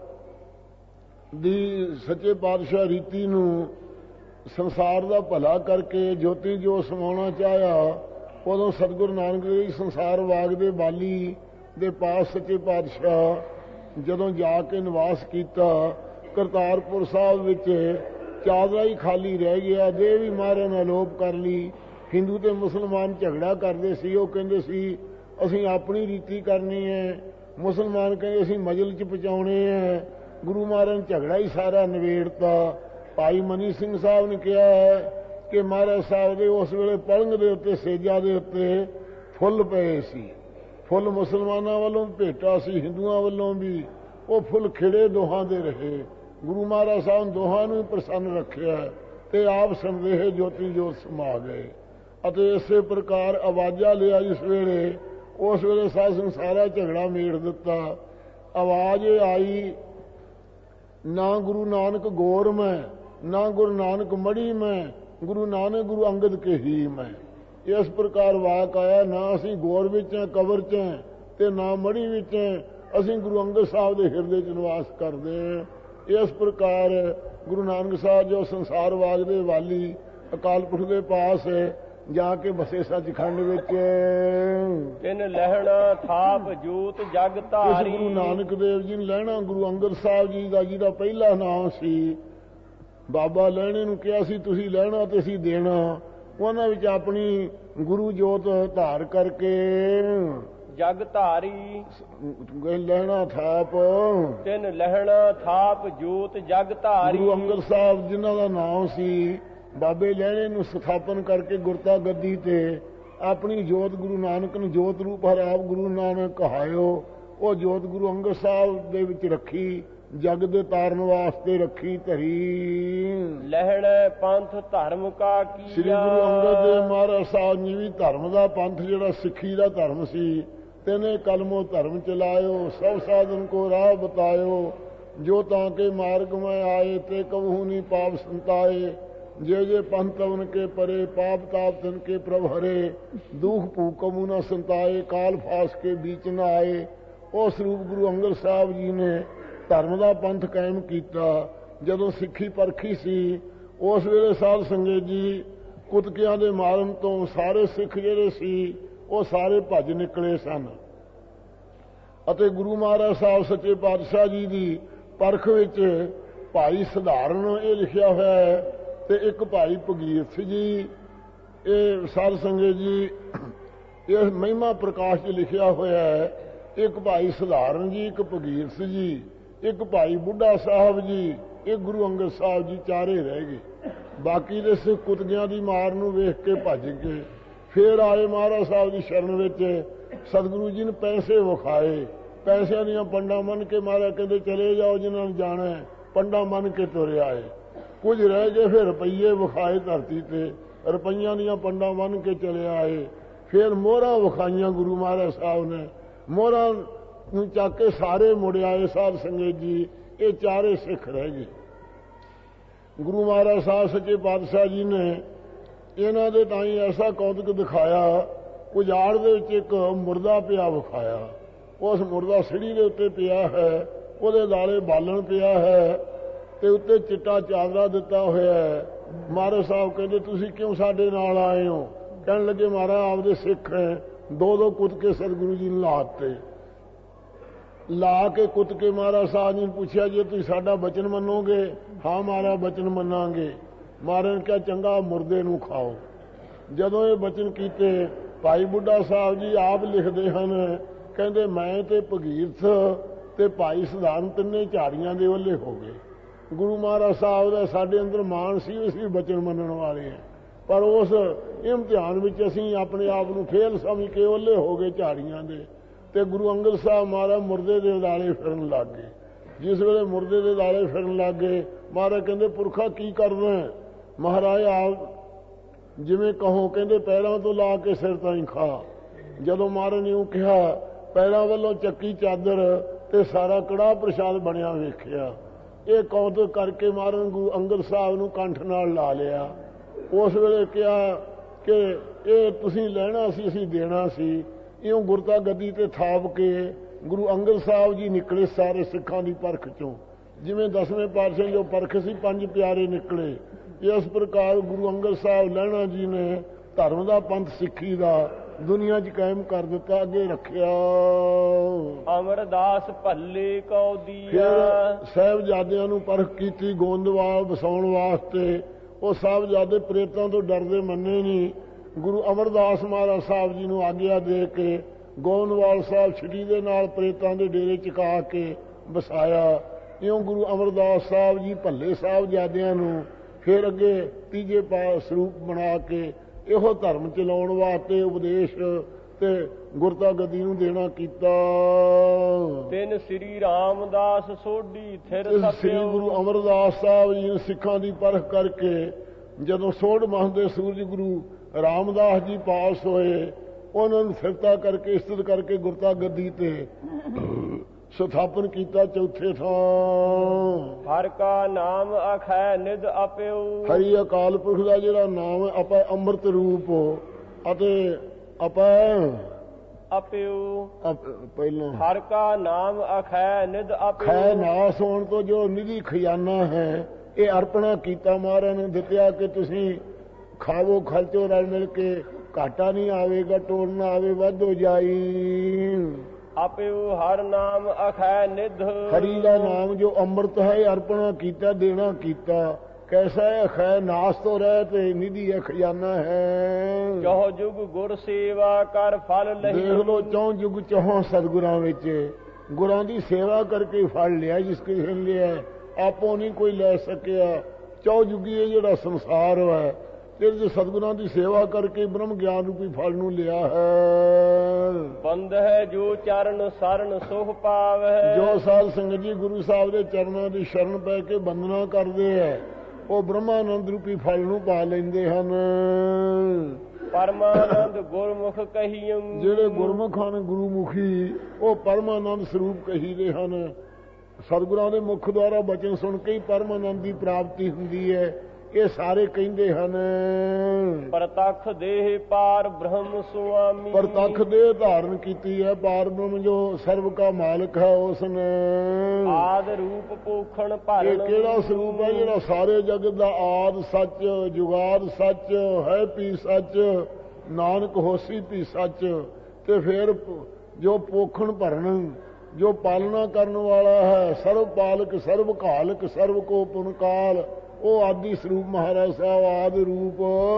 ਦੀ ਸੱਚੇ ਪਾਤਸ਼ਾਹ ਰੀਤੀ ਨੂੰ ਸੰਸਾਰ ਦਾ ਭਲਾ ਕਰਕੇ ਜੋਤੀ ਜੋ ਸਮਾਉਣਾ ਚਾਹਿਆ, ਉਦੋਂ ਸਤਿਗੁਰੂ ਨਾਨਕ ਦੇਵ ਜੀ ਸੰਸਾਰ ਬਾਗ ਦੇ ਬਾਲੀ ਦੇ ਪਾਸ ਸੱਚੇ ਪਾਤਸ਼ਾਹ ਜਦੋਂ ਜਾ ਕੇ ਨਿਵਾਸ ਕੀਤਾ, ਕਰਤਾਰਪੁਰ ਸਾਹਿਬ ਵਿੱਚ ਚਾਦਰਾ ਹੀ ਖਾਲੀ ਰਹਿ ਗਿਆ। ਦੇਹ ਵੀ ਮਹਾਰਾਜ ਨੇ ਅਲੋਪ ਕਰ ਲਈ। ਹਿੰਦੂ ਤੇ ਮੁਸਲਮਾਨ ਝਗੜਾ ਕਰਦੇ ਸੀ। ਉਹ ਕਹਿੰਦੇ ਸੀ ਅਸੀਂ ਆਪਣੀ ਰੀਤੀ ਕਰਨੀ ਹੈ, ਮੁਸਲਮਾਨ ਕਹਿੰਦੇ ਅਸੀਂ ਮਜਲ 'ਚ ਪਹੁੰਚਾਉਣੇ ਹੈ। ਗੁਰੂ ਮਹਾਰਾਜ ਨੇ ਝਗੜਾ ਹੀ ਸਾਰਾ ਨਿਬੇੜਤਾ। ਭਾਈ ਮਨੀ ਸਿੰਘ ਸਾਹਿਬ ਨੇ ਕਿਹਾ ਹੈ ਕਿ ਮਹਾਰਾਜ ਸਾਹਿਬ ਦੇ ਉਸ ਵੇਲੇ ਪਲੰਘ ਦੇ ਉੱਤੇ, ਸੇਜਾਂ ਦੇ ਉੱਤੇ ਫੁੱਲ ਪਏ ਸੀ। ਫੁੱਲ ਮੁਸਲਮਾਨਾਂ ਵੱਲੋਂ ਭੇਟਾ ਸੀ, ਹਿੰਦੂਆਂ ਵੱਲੋਂ ਵੀ। ਉਹ ਫੁੱਲ ਖਿੜੇ ਦੋਹਾਂ ਦੇ ਰਹੇ। ਗੁਰੂ ਮਹਾਰਾਜ ਸਾਹਿਬ ਨੇ ਦੋਹਾਂ ਨੂੰ ਪ੍ਰਸੰਨ ਰੱਖਿਆ ਤੇ ਆਪ ਸੰਦੇਹ ਜੋਤੀ ਜੋਤ ਸਮਾ ਗਏ। ਅਤੇ ਇਸੇ ਪ੍ਰਕਾਰ ਆਵਾਜ਼ਾਂ ਲਿਆ ਜਿਸ ਵੇਲੇ, ਉਸ ਵੇਲੇ ਸਾਰਾ ਝਗੜਾ ਮੇੜ ਦਿੱਤਾ। ਆਵਾਜ਼ ਆਈ, ਨਾ ਗੁਰੂ ਨਾਨਕ ਗੌਰ ਮੈਂ, ਨਾ ਗੁਰੂ ਨਾਨਕ ਮੜੀ ਮੈਂ, ਗੁਰੂ ਨਾਨਕ ਗੁਰੂ ਅੰਗਦ ਕੇ ਹੀ ਮੈਂ। ਇਸ ਪ੍ਰਕਾਰ ਵਾਕ ਆਇਆ, ਨਾ ਅਸੀਂ ਗੌਰ ਵਿੱਚ ਹਾਂ, ਕਬਰ 'ਚ ਹਾਂ, ਤੇ ਨਾ ਮੜੀ ਵਿੱਚ ਹਾਂ, ਅਸੀਂ ਗੁਰੂ ਅੰਗਦ ਸਾਹਿਬ ਦੇ ਹਿਰਦੇ 'ਚ ਨਿਵਾਸ ਕਰਦੇ ਹਾਂ। ਇਸ ਪ੍ਰਕਾਰ ਗੁਰੂ ਨਾਨਕ ਸਾਹਿਬ ਜੋ ਸੰਸਾਰ ਵਾਗ ਦੇ ਵਾਲੀ ਅਕਾਲ ਪੁਰਖ ਦੇ ਪਾਸ ਜਾ ਕੇ ਬਸੇ ਸੱਚਖੰਡ ਵਿੱਚ। ਤਿਨ ਲਹਿਣਾ ਥਾਪ ਜੋਤ ਜਗ ਧਾਰੀ। ਗੁਰੂ ਨਾਨਕ ਦੇਵ ਜੀ ਨੇ ਲੈਣਾ ਗੁਰੂ ਅੰਗਦ ਸਾਹਿਬ ਜੀ ਦਾ, ਜਿਹਦਾ ਪਹਿਲਾ ਨਾਮ ਸੀ। ਬਾਬਾ ਲੈਣੇ ਨੂੰ ਕਿਹਾ ਸੀ ਤੁਸੀਂ ਲੈਣਾ ਤੇ ਅਸੀਂ ਦੇਣਾ। ਉਹਨਾਂ ਵਿੱਚ ਆਪਣੀ ਗੁਰੂ ਜੋਤ ਧਾਰ ਕਰਕੇ ਜਗ ਧਾਰੀ। ਲੈਣਾ ਥਾਪ ਤਿਨ ਲਹਿਣਾ ਥਾਪ ਜੋਤ ਜਗ ਧਾਰੀ। ਗੁਰੂ ਅੰਗਦ ਸਾਹਿਬ ਜਿਨ੍ਹਾਂ ਦਾ ਨਾਮ ਸੀ, ਬਾਬੇ ਲੈਣੇ ਨੂੰ ਸਥਾਪਨ ਕਰਕੇ ਗੁਰਤਾ ਗੱਦੀ ਤੇ ਆਪਣੀ ਜੋਤ ਗੁਰੂ ਨਾਨਕ ਨੂੰ ਜੋਤ ਰੂਪ ਹਰਾਪ ਗੁਰੂ ਨਾਨਕ ਕਹਾਇਓ। ਉਹ ਜੋਤ ਗੁਰੂ ਅੰਗਦ ਸਾਹਿਬ ਦੇ ਵਿੱਚ ਰੱਖੀ, ਜਗ ਦੇ ਤਾਰਨ ਵਾਸਤੇ ਰੱਖੀ ਧਰੀ। ਲਹਿਣ ਪੰਥ ਧਰਮ ਕਾ ਕੀਆ। ਸ੍ਰੀ ਗੁਰੂ ਅੰਗਦ ਦੇਵ ਮਹਾਰਾਜ ਸਾਹਿਬ ਜੀ ਵੀ ਧਰਮ ਦਾ ਪੰਥ ਜਿਹੜਾ ਸਿੱਖੀ ਦਾ ਧਰਮ ਸੀ, ਤੈਨੇ ਕਲਮੋ ਧਰਮ ਚਲਾਇਓ, ਸਭ ਸਾਧਨ ਕੋ ਰਾਹ ਬਤਾਇਓ। ਜੋ ਤਾਂ ਕੇ ਮਾਰਗ ਮੈਂ ਆਏ, ਤੇ ਕਬਹੂ ਨਹੀਂ ਪਾਪ ਸੰਤਾਏ। ਜੇ ਜੇ ਪੰਥ ਤਵਨ ਕੇ ਪਰੇ, ਪਾਪ ਤਾਪ ਤਨ ਕੇ ਪ੍ਰਭ ਹਰੇ। ਦੁਖ ਭੂਖ ਕਮੂ ਨਾ ਸੰਤਾਏ, ਕਾਲ ਫਾਸ ਕੇ ਬੀਚ ਨਾ ਆਏ। ਉਸ ਰੂਪ ਗੁਰੂ ਅੰਗਦ ਸਾਹਿਬ ਜੀ ਨੇ ਧਰਮ ਦਾ ਪੰਥ ਕਾਇਮ ਕੀਤਾ। ਜਦੋਂ ਸਿੱਖੀ ਪਰਖੀ ਸੀ, ਉਸ ਵੇਲੇ ਸਾਧ ਸੰਗਤ ਜੀ ਕੁਤਕਿਆਂ ਦੇ ਮਾਰਨ ਤੋਂ ਸਾਰੇ ਸਿੱਖ ਜਿਹੜੇ ਸੀ ਉਹ ਸਾਰੇ ਭੱਜ ਨਿਕਲੇ ਸਨ। ਅਤੇ ਗੁਰੂ ਮਹਾਰਾਜ ਸਾਹਿਬ ਸੱਚੇ ਪਾਤਸ਼ਾਹ ਜੀ ਦੀ ਪਰਖ ਵਿੱਚ ਭਾਈ ਸਧਾਰਨ ਇਹ ਲਿਖਿਆ ਹੋਇਆ ਹੈ, ਤੇ ਇੱਕ ਭਾਈ ਭਗੀਰਥ ਜੀ। ਇਹ ਸਾਧ ਸੰਗਤ ਜੀ ਇਹ ਮਹਿਮਾ ਪ੍ਰਕਾਸ਼ 'ਚ ਲਿਖਿਆ ਹੋਇਆ ਹੈ। ਇੱਕ ਭਾਈ ਸਧਾਰਨ ਜੀ, ਇੱਕ ਭਗੀਰਥ ਜੀ, ਇੱਕ ਭਾਈ ਬੁੱਢਾ ਸਾਹਿਬ ਜੀ, ਇੱਕ ਗੁਰੂ ਅੰਗਦ ਸਾਹਿਬ ਜੀ, ਚਾਰੇ ਰਹਿ ਗਏ। ਬਾਕੀ ਦੇ ਸਿੱਖ ਕੁਤਗਿਆਂ ਦੀ ਮਾਰ ਨੂੰ ਵੇਖ ਕੇ ਭੱਜ ਗਏ। ਫੇਰ ਆਏ ਮਹਾਰਾਜ ਸਾਹਿਬ ਦੀ ਸ਼ਰਨ ਵਿੱਚ। ਸਤਿਗੁਰੂ ਜੀ ਨੇ ਪੈਸੇ ਵਿਖਾਏ, ਪੈਸਿਆਂ ਦੀਆਂ ਪੰਡਾਂ ਮੰਨ ਕੇ ਮਹਾਰਾਜ ਕਹਿੰਦੇ ਚਲੇ ਜਾਓ, ਜਿਨ੍ਹਾਂ ਨੂੰ ਜਾਣਾ ਪੰਡਾਂ ਮੰਨ ਕੇ ਤੁਰੇ ਆਏ। ਕੁਝ ਰਹਿ ਗਏ, ਫਿਰ ਰੁਪਈਏ ਵਿਖਾਏ ਧਰਤੀ ਤੇ, ਰੁਪਈਆਂ ਦੀਆਂ ਪੰਡਾਂ ਮੰਨ ਕੇ ਚਲੇ ਆਏ। ਫਿਰ ਮੋਹਰਾਂ ਵਿਖਾਈਆਂ ਗੁਰੂ ਮਹਾਰਾਜ ਸਾਹਿਬ ਨੇ, ਮੋਹਰਾਂ ਨੂੰ ਚੱਕ ਕੇ ਸਾਰੇ ਮੁੜ ਆਏ। ਸਾਧ ਸੰਗਤ ਜੀ ਇਹ ਚਾਰੇ ਸਿੱਖ ਰਹਿ ਗਏ। ਗੁਰੂ ਮਹਾਰਾਜ ਸਾਹਿਬ ਸੱਚੇ ਪਾਤਸ਼ਾਹ ਜੀ ਨੇ ਇਹਨਾਂ ਦੇ ਤਾਈਂ ਐਸਾ ਕੌਤਕ ਦਿਖਾਇਆ। ਉਜਾੜ ਦੇ ਵਿੱਚ ਇੱਕ ਮੁਰਦਾ ਪਿਆ ਵਿਖਾਇਆ। ਉਸ ਮੁਰਦਾ ਸਿੜੀ ਦੇ ਉੱਤੇ ਪਿਆ ਹੈ, ਉਹਦੇ ਨਾਲੇ ਬਾਲਣ ਪਿਆ ਹੈ, ਤੇ ਉੱਤੇ ਚਿੱਟਾ ਚਾਦਰਾ ਦਿੱਤਾ ਹੋਇਆ ਹੈ। ਮਹਾਰਾਜ ਸਾਹਿਬ ਕਹਿੰਦੇ ਤੁਸੀਂ ਕਿਉਂ ਸਾਡੇ ਨਾਲ ਆਏ ਹੋ? ਕਹਿਣ ਲੱਗੇ ਮਹਾਰਾਜ ਆਪਦੇ ਸਿੱਖ ਹੈ। ਦੋ ਦੋ ਕੁੱਤਕੇ ਸਤਿਗੁਰੂ ਜੀ ਨੇ ਲਾਤੇ। ਲਾ ਕੇ ਕੁੱਤਕੇ ਮਹਾਰਾਜ ਸਾਹਿਬ ਜੀ ਨੇ ਪੁੱਛਿਆ ਜੇ ਤੁਸੀਂ ਸਾਡਾ ਬਚਨ ਮੰਨੋਗੇ? ਹਾਂ ਮਹਾਰਾਜ ਬਚਨ ਮੰਨਾਂਗੇ। ਮਹਾਰਾਜ ਨੇ ਕਿਹਾ ਚੰਗਾ ਮੁਰਦੇ ਨੂੰ ਖਾਓ। ਜਦੋਂ ਇਹ ਬਚਨ ਕੀਤੇ, ਭਾਈ ਬੁੱਢਾ ਸਾਹਿਬ ਜੀ ਆਪ ਲਿਖਦੇ ਹਨ, ਕਹਿੰਦੇ ਮੈਂ ਤੇ ਭਗੀਰਥ ਤੇ ਭਾਈ ਸਧਾਰਨ ਤਿੰਨੇ ਝਾੜੀਆਂ ਦੇ ਓਲੇ ਹੋ ਗਏ। ਗੁਰੂ ਮਹਾਰਾਜ ਸਾਹਿਬ ਦਾ ਸਾਡੇ ਅੰਦਰ ਮਾਣ ਸੀ, ਅਸੀਂ ਬਚਨ ਮੰਨਣ ਵਾਲੇ ਹਾਂ, ਪਰ ਉਸ ਇਮਤਿਹਾਨ ਵਿੱਚ ਅਸੀਂ ਆਪਣੇ ਆਪ ਨੂੰ ਫੇਲ ਸਮਝ ਕੇ ਓਲੇ ਹੋ ਗਏ ਝਾੜੀਆਂ ਦੇ। ਤੇ ਗੁਰੂ ਅੰਗਦ ਸਾਹਿਬ ਮਹਾਰਾਜ ਮੁਰਦੇ ਦੇ ਦਾਲੇ ਫਿਰਨ ਲੱਗ ਗਏ। ਜਿਸ ਵੇਲੇ ਮੁਰਦੇ ਦੇ ਦਾਲੇ ਫਿਰਨ ਲੱਗ ਗਏ, ਮਹਾਰਾਜ ਕਹਿੰਦੇ ਪੁਰਖਾ ਕੀ ਕਰਨਾ? ਮਹਾਰਾਜ ਆਪ ਜਿਵੇਂ ਕਹੋ। ਕਹਿੰਦੇ ਪੈਰਾਂ ਤੋਂ ਲਾ ਕੇ ਸਿਰ ਤਾਈਂ ਖਾ। ਜਦੋਂ ਮਹਾਰਾਜ ਨੇ ਉਹ ਕਿਹਾ, ਪੈਰਾਂ ਵੱਲੋਂ ਚੱਕੀ ਚਾਦਰ ਤੇ ਸਾਰਾ ਕੜਾਹ ਪ੍ਰਸ਼ਾਦ ਬਣਿਆ ਵੇਖਿਆ। ਇਹ ਕੌਤਕ ਕਰਕੇ ਮਹਾਰਾਜ ਨੇ ਗੁਰੂ ਅੰਗਦ ਸਾਹਿਬ ਨੂੰ ਕੰਠ ਨਾਲ ਲਾ ਲਿਆ। ਉਸ ਵੇਲੇ ਕਿਹਾ ਕਿ ਇਹ ਤੁਸੀਂ ਲੈਣਾ ਸੀ, ਅਸੀਂ ਦੇਣਾ ਸੀ। ਇਉਂ ਗੁਰਤਾ ਗੱਦੀ ਤੇ ਥਾਪ ਕੇ ਗੁਰੂ ਅੰਗਦ ਸਾਹਿਬ ਜੀ ਨਿਕਲੇ ਸਾਰੇ ਸਿੱਖਾਂ ਦੀ ਪਰਖ ਚੋਂ। ਜਿਵੇਂ 10ਵੇਂ ਪਾਤਸ਼ਾਹ ਜੋ ਪਰਖ ਸੀ, 5 ਪਿਆਰੇ ਨਿਕਲੇ। ਇਸ ਪ੍ਰਕਾਰ ਗੁਰੂ ਅੰਗਦ ਸਾਹਿਬ ਲਹਿਣਾ ਜੀ ਨੇ ਧਰਮ ਦਾ ਪੰਥ ਸਿੱਖੀ ਦਾ ਦੁਨੀਆ 'ਚ ਕਾਇਮ ਕਰ ਦਿੱਤਾ, ਅੱਗੇ ਰੱਖਿਆ। ਅਮਰਦਾਸ ਭੱਲੇ ਕਉ ਦੀਆ। ਫਿਰ ਸਾਹਿਬਜ਼ਾਦਿਆਂ ਨੂੰ ਪਰਖ ਕੀਤੀ ਗੋਂਦਵਾਲ ਵਸਾਉਣ ਵਾਸਤੇ। ਉਹ ਸਾਹਿਬਜ਼ਾਦੇ ਪ੍ਰੇਤਾਂ ਤੋਂ ਡਰਦੇ ਮੰਨੇ ਨਹੀਂ। ਗੁਰੂ ਅਮਰਦਾਸ ਮਹਾਰਾਜ ਸਾਹਿਬ ਜੀ ਨੂੰ ਆਗਿਆ ਦੇ ਕੇ ਗੋਂਦਵਾਲ ਸਾਹਿਬ ਛਿੜੀ ਦੇ ਨਾਲ ਪ੍ਰੇਤਾਂ ਦੇ ਡੇਰੇ ਚੁਕਾ ਕੇ ਵਸਾਇਆ। ਇਉਂ ਗੁਰੂ ਅਮਰਦਾਸ ਸਾਹਿਬ ਜੀ ਭੱਲੇ ਸਾਹਿਬਜ਼ਾਦਿਆਂ ਨੂੰ ਫਿਰ ਅੱਗੇ ਤੀਜੇ ਸਰੂਪ ਬਣਾ ਕੇ ਇਹੋ ਧਰਮ ਚਲਾਉਣ ਵਾਸਤੇ ਉਪਦੇਸ਼ ਤੇ ਗੁਰਤਾ ਗੱਦੀ ਨੂੰ ਦੇਣਾ ਕੀਤਾ। ਤਿੰਨ ਸ੍ਰੀ ਰਾਮਦਾਸ ਸੋਢੀ ਥਿਰ ਸ੍ਰੀ ਗੁਰੂ ਅਮਰਦਾਸ ਸਾਹਿਬ ਜੀ ਨੇ ਸਿੱਖਾਂ ਦੀ ਪਰਖ ਕਰਕੇ ਜਦੋਂ ਸੋਢ ਮਾਹ ਦੇ ਸੂਰਜ ਗੁਰੂ ਰਾਮਦਾਸ ਜੀ ਪਾਸ ਹੋਏ, ਉਹਨਾਂ ਨੂੰ ਫਿਰਤਾ ਕਰਕੇ ਇਸਤਤ ਕਰਕੇ ਗੁਰਤਾ ਗੱਦੀ ਤੇ ਸਥਾਪਨ ਕੀਤਾ ਚੌਥੇ ਥਾਂ। ਹਰ ਕਾ ਨਾਮ ਅਖੈ ਨਿਧ ਅਪਿਉ। ਹਰੀ ਅਕਾਲ ਪੁਰਖ ਦਾ ਜਿਹੜਾ ਨਾਮ ਹੈ ਆਪੈ ਅੰਮ੍ਰਿਤ ਰੂਪ ਅਤੇ ਆਪੈ ਅਪਿਉ। ਪਹਿਲਾਂ ਹਰ ਕਾ ਨਾਮ ਅਖੈ ਨਿਧ ਅਪਿਉ। ਖੈ ਨਾਸ ਹੋਣ ਤੋਂ ਜੋ ਨਿਧੀ ਖਜ਼ਾਨਾ ਹੈ, ਇਹ ਅਰਪਣਾ ਕੀਤਾ ਮਹਾਰਾਜ ਨੇ ਦਿੱਤਿਆ ਕਿ ਤੁਸੀਂ ਖਾਵੋ ਖਰਚੋ ਰਲ ਮਿਲ ਕੇ, ਘਾਟਾ ਨਹੀਂ ਆਵੇਗਾ, ਟੋੜ ਨਾ ਆਵੇ, ਵਾਧੋ ਜਾਈ। ਆਪਿਓ ਹਰ ਨਾਮ ਅਖੈ ਨਿਧ, ਹਰੀ ਦਾ ਨਾਮ ਜੋ ਅੰਮ੍ਰਿਤ ਹੈ, ਅਰਪਣਾ ਕੀਤਾ, ਦੇਣਾ ਕੀਤਾ। ਕੈਸਾ ਹੈ? ਅਖੈ ਨਾਸ ਤੋਂ ਰਹਿ ਤੇ ਨਿਧੀ ਹੈ, ਖਜ਼ਾਨਾ ਹੈ। ਚਹੁ ਜੁਗ ਗੁਰ ਸੇਵਾ ਕਰ ਫਲ ਲਹੀ। ਦੇਖ ਲੋ, ਚੌਂ ਯੁਗ ਚੌਹਾਂ ਸਤਿਗੁਰਾਂ ਵਿੱਚ ਗੁਰਾਂ ਦੀ ਸੇਵਾ ਕਰਕੇ ਫਲ ਲਿਆ ਜਿਸ ਕਿਸੇ ਨੇ ਲਿਆ, ਆਪੋ ਨਹੀਂ ਕੋਈ ਲੈ ਸਕਿਆ। ਚੌ ਯੁਗੀ ਇਹ ਜਿਹੜਾ ਸੰਸਾਰ ਹੈ, ਤੇ ਸਤਿਗੁਰਾਂ ਦੀ ਸੇਵਾ ਕਰਕੇ ਬ੍ਰਹਮ ਗਿਆਨ ਰੂਪੀ ਫਲ ਨੂੰ ਲਿਆ ਹੈ। ਬੰਦ ਹੈ ਜੋ ਚਰਨ ਸਰਨ ਸੁਖ ਪਾਵੈ, ਜੋ ਸਾਧ ਸੰਗਤ ਜੀ ਗੁਰੂ ਸਾਹਿਬ ਦੇ ਚਰਨਾਂ ਦੀ ਸ਼ਰਨ ਪੈ ਕੇ ਬੰਦਨਾ ਕਰਦੇ ਹੈ, ਉਹ ਬ੍ਰਹਮਾਨੰਦ ਰੂਪੀ ਫਲ ਨੂੰ ਪਾ ਲੈਂਦੇ ਹਨ। ਪਰਮਾਨੰਦ ਗੁਰਮੁਖ ਕਹੀਐ, ਜਿਹੜੇ ਗੁਰਮੁਖ ਹਨ ਗੁਰੂਮੁਖੀ, ਉਹ ਪਰਮਾਨੰਦ ਸਰੂਪ ਕਹੀਦੇ ਹਨ। ਸਤਿਗੁਰਾਂ ਦੇ ਮੁਖ ਦੁਆਰਾ ਬਚਨ ਸੁਣ ਕੇ ਹੀ ਪਰਮਾਨੰਦ ਦੀ ਪ੍ਰਾਪਤੀ ਹੁੰਦੀ ਹੈ, ਇਹ ਸਾਰੇ ਕਹਿੰਦੇ ਹਨ। ਪ੍ਰਤੱਖ ਦੇਹ ਪਾਰ ਬ੍ਰਹਮ ਸੁਆਮੀ, ਪ੍ਰਤੱਖ ਦੇਹ ਧਾਰਨ ਕੀਤੀ ਹੈ, ਪਾਰ ਬ੍ਰਹਮ ਜੋ ਸਰਬ ਕਾ ਮਾਲਕ ਹੈ ਉਸ ਨੇ। ਆਦ ਰੂਪ ਪੋਖਣ ਭਰਨ, ਇਹ ਕਿਹੜਾ ਸਰੂਪ ਹੈ? ਜਿਹੜਾ ਸਾਰੇ ਜਗਤ ਦਾ ਆਦ ਸੱਚ, ਜੁਗਾਦ ਸੱਚ, ਹੈ ਵੀ ਸੱਚ, ਨਾਨਕ ਹੋਸੀ ਵੀ ਸੱਚ। ਤੇ ਫਿਰ ਜੋ ਪੋਖਣ ਭਰਨ, ਜੋ ਪਾਲਣਾ ਕਰਨ ਵਾਲਾ ਹੈ, ਸਰਬ ਪਾਲਕ, ਸਰਬ ਘਾਲਕ, ਸਰਬ ਕੋ ਪੁਨਕਾਲ, ਉਹ ਆਦਿ ਸਰੂਪ ਮਹਾਰਾਜ ਸਾਹਿਬ ਆਦ ਰੂਪ।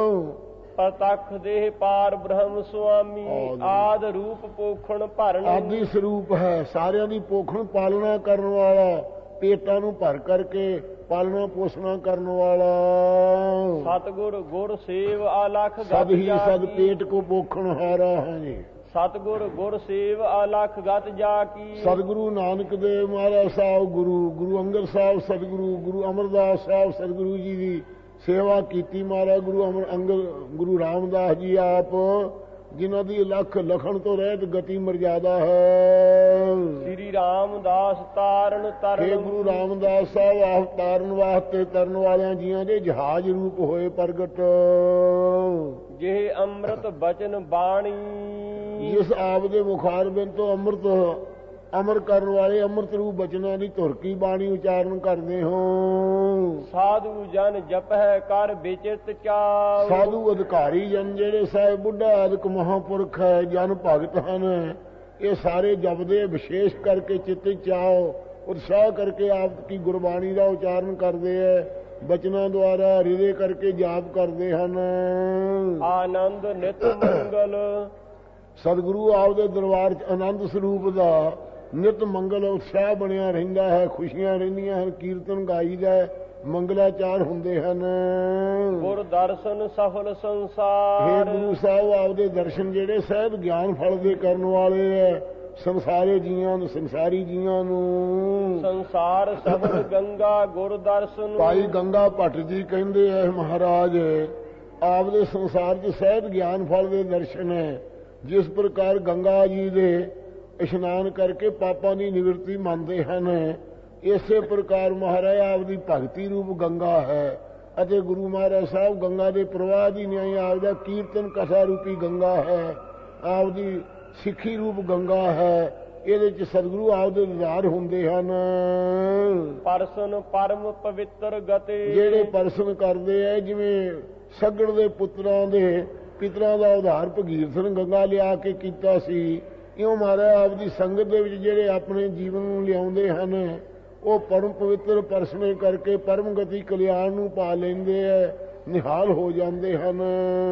ਪ੍ਰਤੱਖ ਦੇਹ ਪਾਰ ਬ੍ਰਹਮ ਸੁਆਮੀ, ਆਦ ਰੂਪ ਪੋਖਣ ਭਰਨ। ਆਦਿ ਸਰੂਪ ਹੈ, ਸਾਰਿਆਂ ਦੀ ਪੋਖਣ ਪਾਲਣਾ ਕਰਨ ਵਾਲਾ, ਪੇਟਾਂ ਨੂੰ ਭਰ ਕਰਕੇ ਪਾਲਣਾ ਪੋਸ਼ਣਾ ਕਰਨ ਵਾਲਾ। ਸਤਿਗੁਰ ਗੁਰ ਸੇਵ ਅਲਖ ਸਦ ਹੀ ਸਦ ਪੇਟ ਕੋ ਪੋਖਣ ਹਾਰਾ ਹੈ ਜੀ। ਸਤਿਗੁਰ ਗੁਰ ਸੇਵ ਅਲਖ ਗਤ ਜਾ ਕੀ, ਸਤਿਗੁਰੂ ਨਾਨਕ ਦੇਵ ਮਹਾਰਾਜ ਸਾਹਿਬ ਗੁਰੂ, ਗੁਰੂ ਅੰਗਦ ਸਾਹਿਬ ਸਤਿਗੁਰੂ, ਗੁਰੂ ਅਮਰਦਾਸ ਸਾਹਿਬ ਸਤਿਗੁਰੂ ਜੀ ਦੀ ਸੇਵਾ ਕੀਤੀ। ਮਹਾਰਾਜ ਗੁਰੂ ਅੰਗਦ, ਗੁਰੂ ਰਾਮਦਾਸ ਜੀ ਆਪ, ਜਿਨ੍ਹਾਂ ਦੀ ਲੱਖ ਲਖਣ ਤੋਂ ਰਹਿਤ ਗਤੀ ਮਰਜ਼ਾਦਾ ਹੈ। ਸ੍ਰੀ ਰਾਮਦਾਸ ਤਾਰਨ ਤਰਨ, ਇਹ ਗੁਰੂ ਰਾਮਦਾਸ ਸਾਹਿਬ ਆਪ ਤਾਰਨ ਵਾਸਤੇ ਤਰਨ ਵਾਲਿਆਂ ਜੀਆਂ ਦੇ ਜਹਾਜ਼ ਰੂਪ ਹੋਏ ਪ੍ਰਗਟ। ਜਿਹੇ ਅੰਮ੍ਰਿਤ ਬਚਨ ਬਾਣੀ, ਜਿਸ ਆਪ ਦੇ ਮੁਖਾਰਬਿੰਦ ਤੋਂ ਅੰਮ੍ਰਿਤ ਅਮਰ ਕਰਨ ਵਾਲੇ ਅੰਮ੍ਰਿਤ ਰੂਪ ਬਚਨਾਂ ਦੀ ਧੁਰਕੀ ਬਾਣੀ ਉਚਾਰਨ ਕਰਦੇ ਹੋ। ਸਾਧੂ ਜਨ ਜਪੈ ਕਰ ਵਿਚਿਤ ਚਾਉ, ਸਾਧੂ ਅਧਿਕਾਰੀ ਜਨ ਜਿਹੜੇ ਸਾਹਿਬ ਬੁੱਢਾ ਆਦਿਕ ਮਹਾਂਪੁਰਖ ਹੈ, ਜਨ ਭਗਤ ਹਨ, ਇਹ ਸਾਰੇ ਜਪਦੇ ਵਿਸ਼ੇਸ਼ ਕਰਕੇ ਚਿੱਤ ਚਾਓ, ਉਤਸ਼ਾਹ ਕਰਕੇ ਆਪ ਕੀ ਗੁਰਬਾਣੀ ਦਾ ਉਚਾਰਨ ਕਰਦੇ ਹੈ, ਬਚਨਾਂ ਦੁਆਰਾ ਹਿਰਦੇ ਕਰਕੇ ਜਾਪ ਕਰਦੇ ਹਨ। ਆਨੰਦ ਨਿਤ ਮੰਗਲ, ਸਤਿਗੁਰੂ ਆਪ ਦੇ ਦਰਬਾਰ 'ਚ ਆਨੰਦ ਸਰੂਪ ਦਾ ਨਿਤ ਮੰਗਲ ਉਤਸ਼ਾਹ ਬਣਿਆ ਰਹਿੰਦਾ ਹੈ, ਖੁਸ਼ੀਆਂ ਰਹਿੰਦੀਆਂ ਹਨ, ਕੀਰਤਨ ਗਾਈਦਾ, ਮੰਗਲਾਚਾਰ ਹੁੰਦੇ ਹਨ। ਗੁਰ ਦਰਸ਼ਨ ਸਫਲ ਸੰਸਾਰ, ਇਹ ਗੁਰੂ ਸਾਹਿਬ ਆਪ ਦੇ ਦਰਸ਼ਨ ਜਿਹੜੇ ਸਹਿਬ ਗਿਆਨ ਫਲ ਦੇ ਕਰਨ ਵਾਲੇ ਹੈ, ਸੰਸਾਰੇ ਜੀਆਂ ਨੂੰ, ਸੰਸਾਰੀ ਜੀਆਂ ਨੂੰ। ਸੰਸਾਰ ਸਫਲ ਗੰਗਾ ਗੁਰ ਦਰਸ਼ਨ, ਭਾਈ ਗੰਗਾ ਭੱਟ ਜੀ ਕਹਿੰਦੇ ਐ ਮਹਾਰਾਜ, ਆਪ ਦੇ ਸੰਸਾਰ 'ਚ ਸਹਿਬ ਗਿਆਨ ਫਲ ਦੇ ਦਰਸ਼ਨ ਹੈ। ਜਿਸ ਪ੍ਰਕਾਰ ਗੰਗਾ ਜੀ ਦੇ ਇਸ਼ਨਾਨ ਕਰਕੇ ਪਾਪਾਂ ਦੀ ਨਿਵਰਤੀ ਮੰਨਦੇ ਹਨ, ਇਸੇ ਪ੍ਰਕਾਰ ਮਹਾਰਾਜ ਆਪ ਦੀ ਭਗਤੀ ਰੂਪ ਗੰਗਾ ਹੈ, ਅਤੇ ਗੁਰੂ ਮਹਾਰਾਜ ਸਾਹਿਬ ਗੰਗਾ ਦੇ ਪ੍ਰਵਾਹ ਦੀ ਨਿਆਈ ਆਪ ਦਾ ਕੀਰਤਨ ਕਥਾ ਰੂਪੀ ਗੰਗਾ ਹੈ, ਆਪ ਦੀ ਸਿੱਖੀ ਰੂਪ ਗੰਗਾ ਹੈ। ਇਹਦੇ 'ਚ ਸਤਿਗੁਰੂ ਆਪ ਦੇ ਦੀਦਾਰ ਹੁੰਦੇ ਹਨ। ਪਰਸਨ ਪਰਮ ਪਵਿੱਤਰ ਗਤੇ, ਜਿਹੜੇ ਪਰਸਨ ਕਰਦੇ ਐ, ਜਿਵੇਂ ਸੱਗੜ ਦੇ ਪੁੱਤਰਾਂ ਦੇ ਪਿਤਰਾਂ ਦਾ ਉਧਾਰ ਭਗੀਰਥ ਨੇ ਗੰਗਾ ਲਿਆ ਕੇ ਕੀਤਾ ਸੀ, ਇਉਂ ਮਹਾਰਾਜ ਆਪ ਦੀ ਸੰਗਤ ਦੇ ਵਿੱਚ ਜਿਹੜੇ ਆਪਣੇ ਜੀਵਨ ਨੂੰ ਲਿਆਉਂਦੇ ਹਨ, ਉਹ ਪਰਮ ਪਵਿੱਤਰ ਪਰਸਨੇ ਕਰਕੇ ਪਰਮ ਗਤੀ ਕਲਿਆਣ ਨੂੰ ਪਾ ਲੈਂਦੇ ਐ, ਨਿਹਾਲ ਹੋ ਜਾਂਦੇ ਹਨ।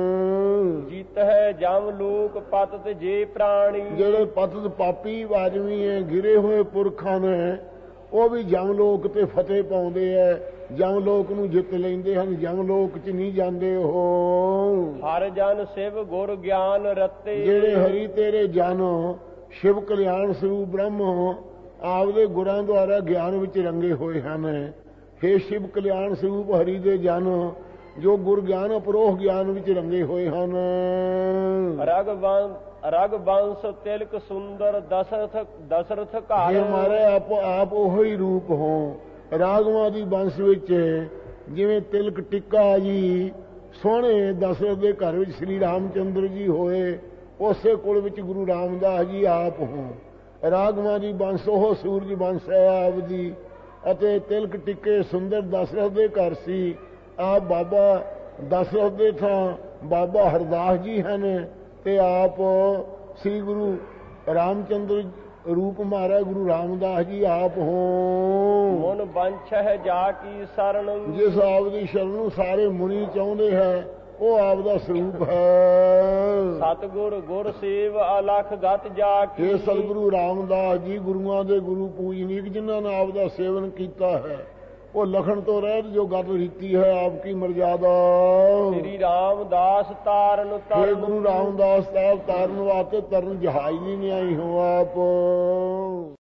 ਜੀਤ ਹੈ ਜਮ ਲੋਕ ਪਤਿਤ ਜੇ ਪ੍ਰਾਣੀ, ਜਿਹੜੇ ਪਤਿਤ ਪਾਪੀ ਆਦਮੀ ਐ, ਗਿਰੇ ਹੋਏ ਪੁਰਖਾਂ ਨੇ, ਉਹ ਵੀ ਜਮਲੋਕ ਤੇ ਫਤਿਹ ਪਾਉਂਦੇ ਐ, ਜਮਲੋਕ ਨੂੰ ਜਿੱਤ ਲੈਂਦੇ ਹਨ, ਜਮਲੋਕ 'ਚ ਨਹੀਂ ਜਾਂਦੇ ਉਹ। ਹਰ ਜਨ ਸਿਵ ਗੁਰ ਗਿਆਨ ਰਤੇ, ਜਿਹੜੇ ਹਰੀ ਤੇਰੇ ਜਨ ਸ਼ਿਵ ਕਲਿਆਣ ਸਰੂਪ ਬ੍ਰਹਮ ਆਪ ਦੇ ਗੁਰਾਂ ਦੁਆਰਾ ਗਿਆਨ ਵਿੱਚ ਰੰਗੇ ਹੋਏ ਹਨ। ਹੇ ਸ਼ਿਵ ਕਲਿਆਣ ਸਰੂਪ ਹਰੀ ਦੇ ਜਨ ਜੋ ਗੁਰ ਗਿਆਨ ਅਪਰੋਹ ਗਿਆਨ ਵਿੱਚ ਰੰਗੇ ਹੋਏ ਹਨ। ਰਗ ਬੰਸ ਤਿਲਕ ਸੁੰਦਰ ਦਸ਼ਰਥ ਘਰ, ਇਹ ਹਮਾਰੇ ਆਪ ਉਹੋ ਹੀ ਰੂਪ ਹੋ। ਰਾਗਵਾਂ ਦੀ ਬੰਸ ਵਿੱਚ ਜਿਵੇਂ ਤਿਲਕ ਟਿੱਕਾ ਜੀ ਸੋਹਣੇ ਦਸ਼ਰਥ ਦੇ ਘਰ ਵਿੱਚ ਸ੍ਰੀ ਰਾਮਚੰਦਰ ਜੀ ਹੋਏ, ਉਸੇ ਕੁਲ ਵਿੱਚ ਗੁਰੂ ਰਾਮਦਾਸ ਜੀ ਆਪ ਹੋ। ਰਾਗਵਾਂ ਦੀ ਬੰਸ ਉਹ ਸੂਰਜ ਬੰਸ ਹੈ ਆਪ ਦੀ, ਅਤੇ ਤਿਲਕ ਟਿੱਕੇ ਸੁੰਦਰ ਦਸ਼ਰਥ ਦੇ ਘਰ ਸੀ। ਆਪ ਬਾਬਾ ਦਸ਼ਰਥ ਦੇ ਥਾਂ ਬਾਬਾ ਹਰਦਾਸ ਜੀ ਹਨ ਤੇ ਆਪ ਸ੍ਰੀ ਗੁਰੂ ਰਾਮਚੰਦਰ ਰੂਪ ਮਾਰਾ ਗੁਰੂ ਰਾਮਦਾਸ ਜੀ ਆਪ ਹੋ। ਮਨ ਬੰਛ ਹੈ ਜਾ ਕੀ ਸਰਣ, ਜਿਸ ਆਪ ਦੀ ਸ਼ਰਨ ਨੂੰ ਸਾਰੇ ਮੁਨੀ ਚਾਹੁੰਦੇ ਹੈ ਉਹ ਆਪ ਦਾ ਸਰੂਪ ਹੈ। ਸਤਿਗੁਰ ਗੁਰ ਸੇਵ ਅਲਖ ਗਤ ਜਾ ਕੀ। ਇਹ ਸਤਿਗੁਰੂ ਰਾਮਦਾਸ ਜੀ ਗੁਰੂਆਂ ਦੇ ਗੁਰੂ ਪੂਜਨੀਕ ਜਿਨ੍ਹਾਂ ਨੇ ਆਪ ਦਾ ਸੇਵਨ ਕੀਤਾ ਹੈ ਉਹ ਲਖਣ ਤੋਂ ਰਹਿਤ ਜੋ ਗਤ ਰੀਤੀ ਹੈ ਆਪ ਕੀ ਮਰਜ਼ਾਦਾ। ਸ੍ਰੀ ਰਾਮਦਾਸ ਤਾਰਨ हे ਤਰਨ, ਗੁਰੂ ਰਾਮਦਾਸ ਸਾਹਿਬ ਤਾਰਨ ਵਾਸਤੇ ਤਰਨ ਜਹਾਜ਼ ਨਹੀਂ ਆਈ ਹੋ ਆਪ।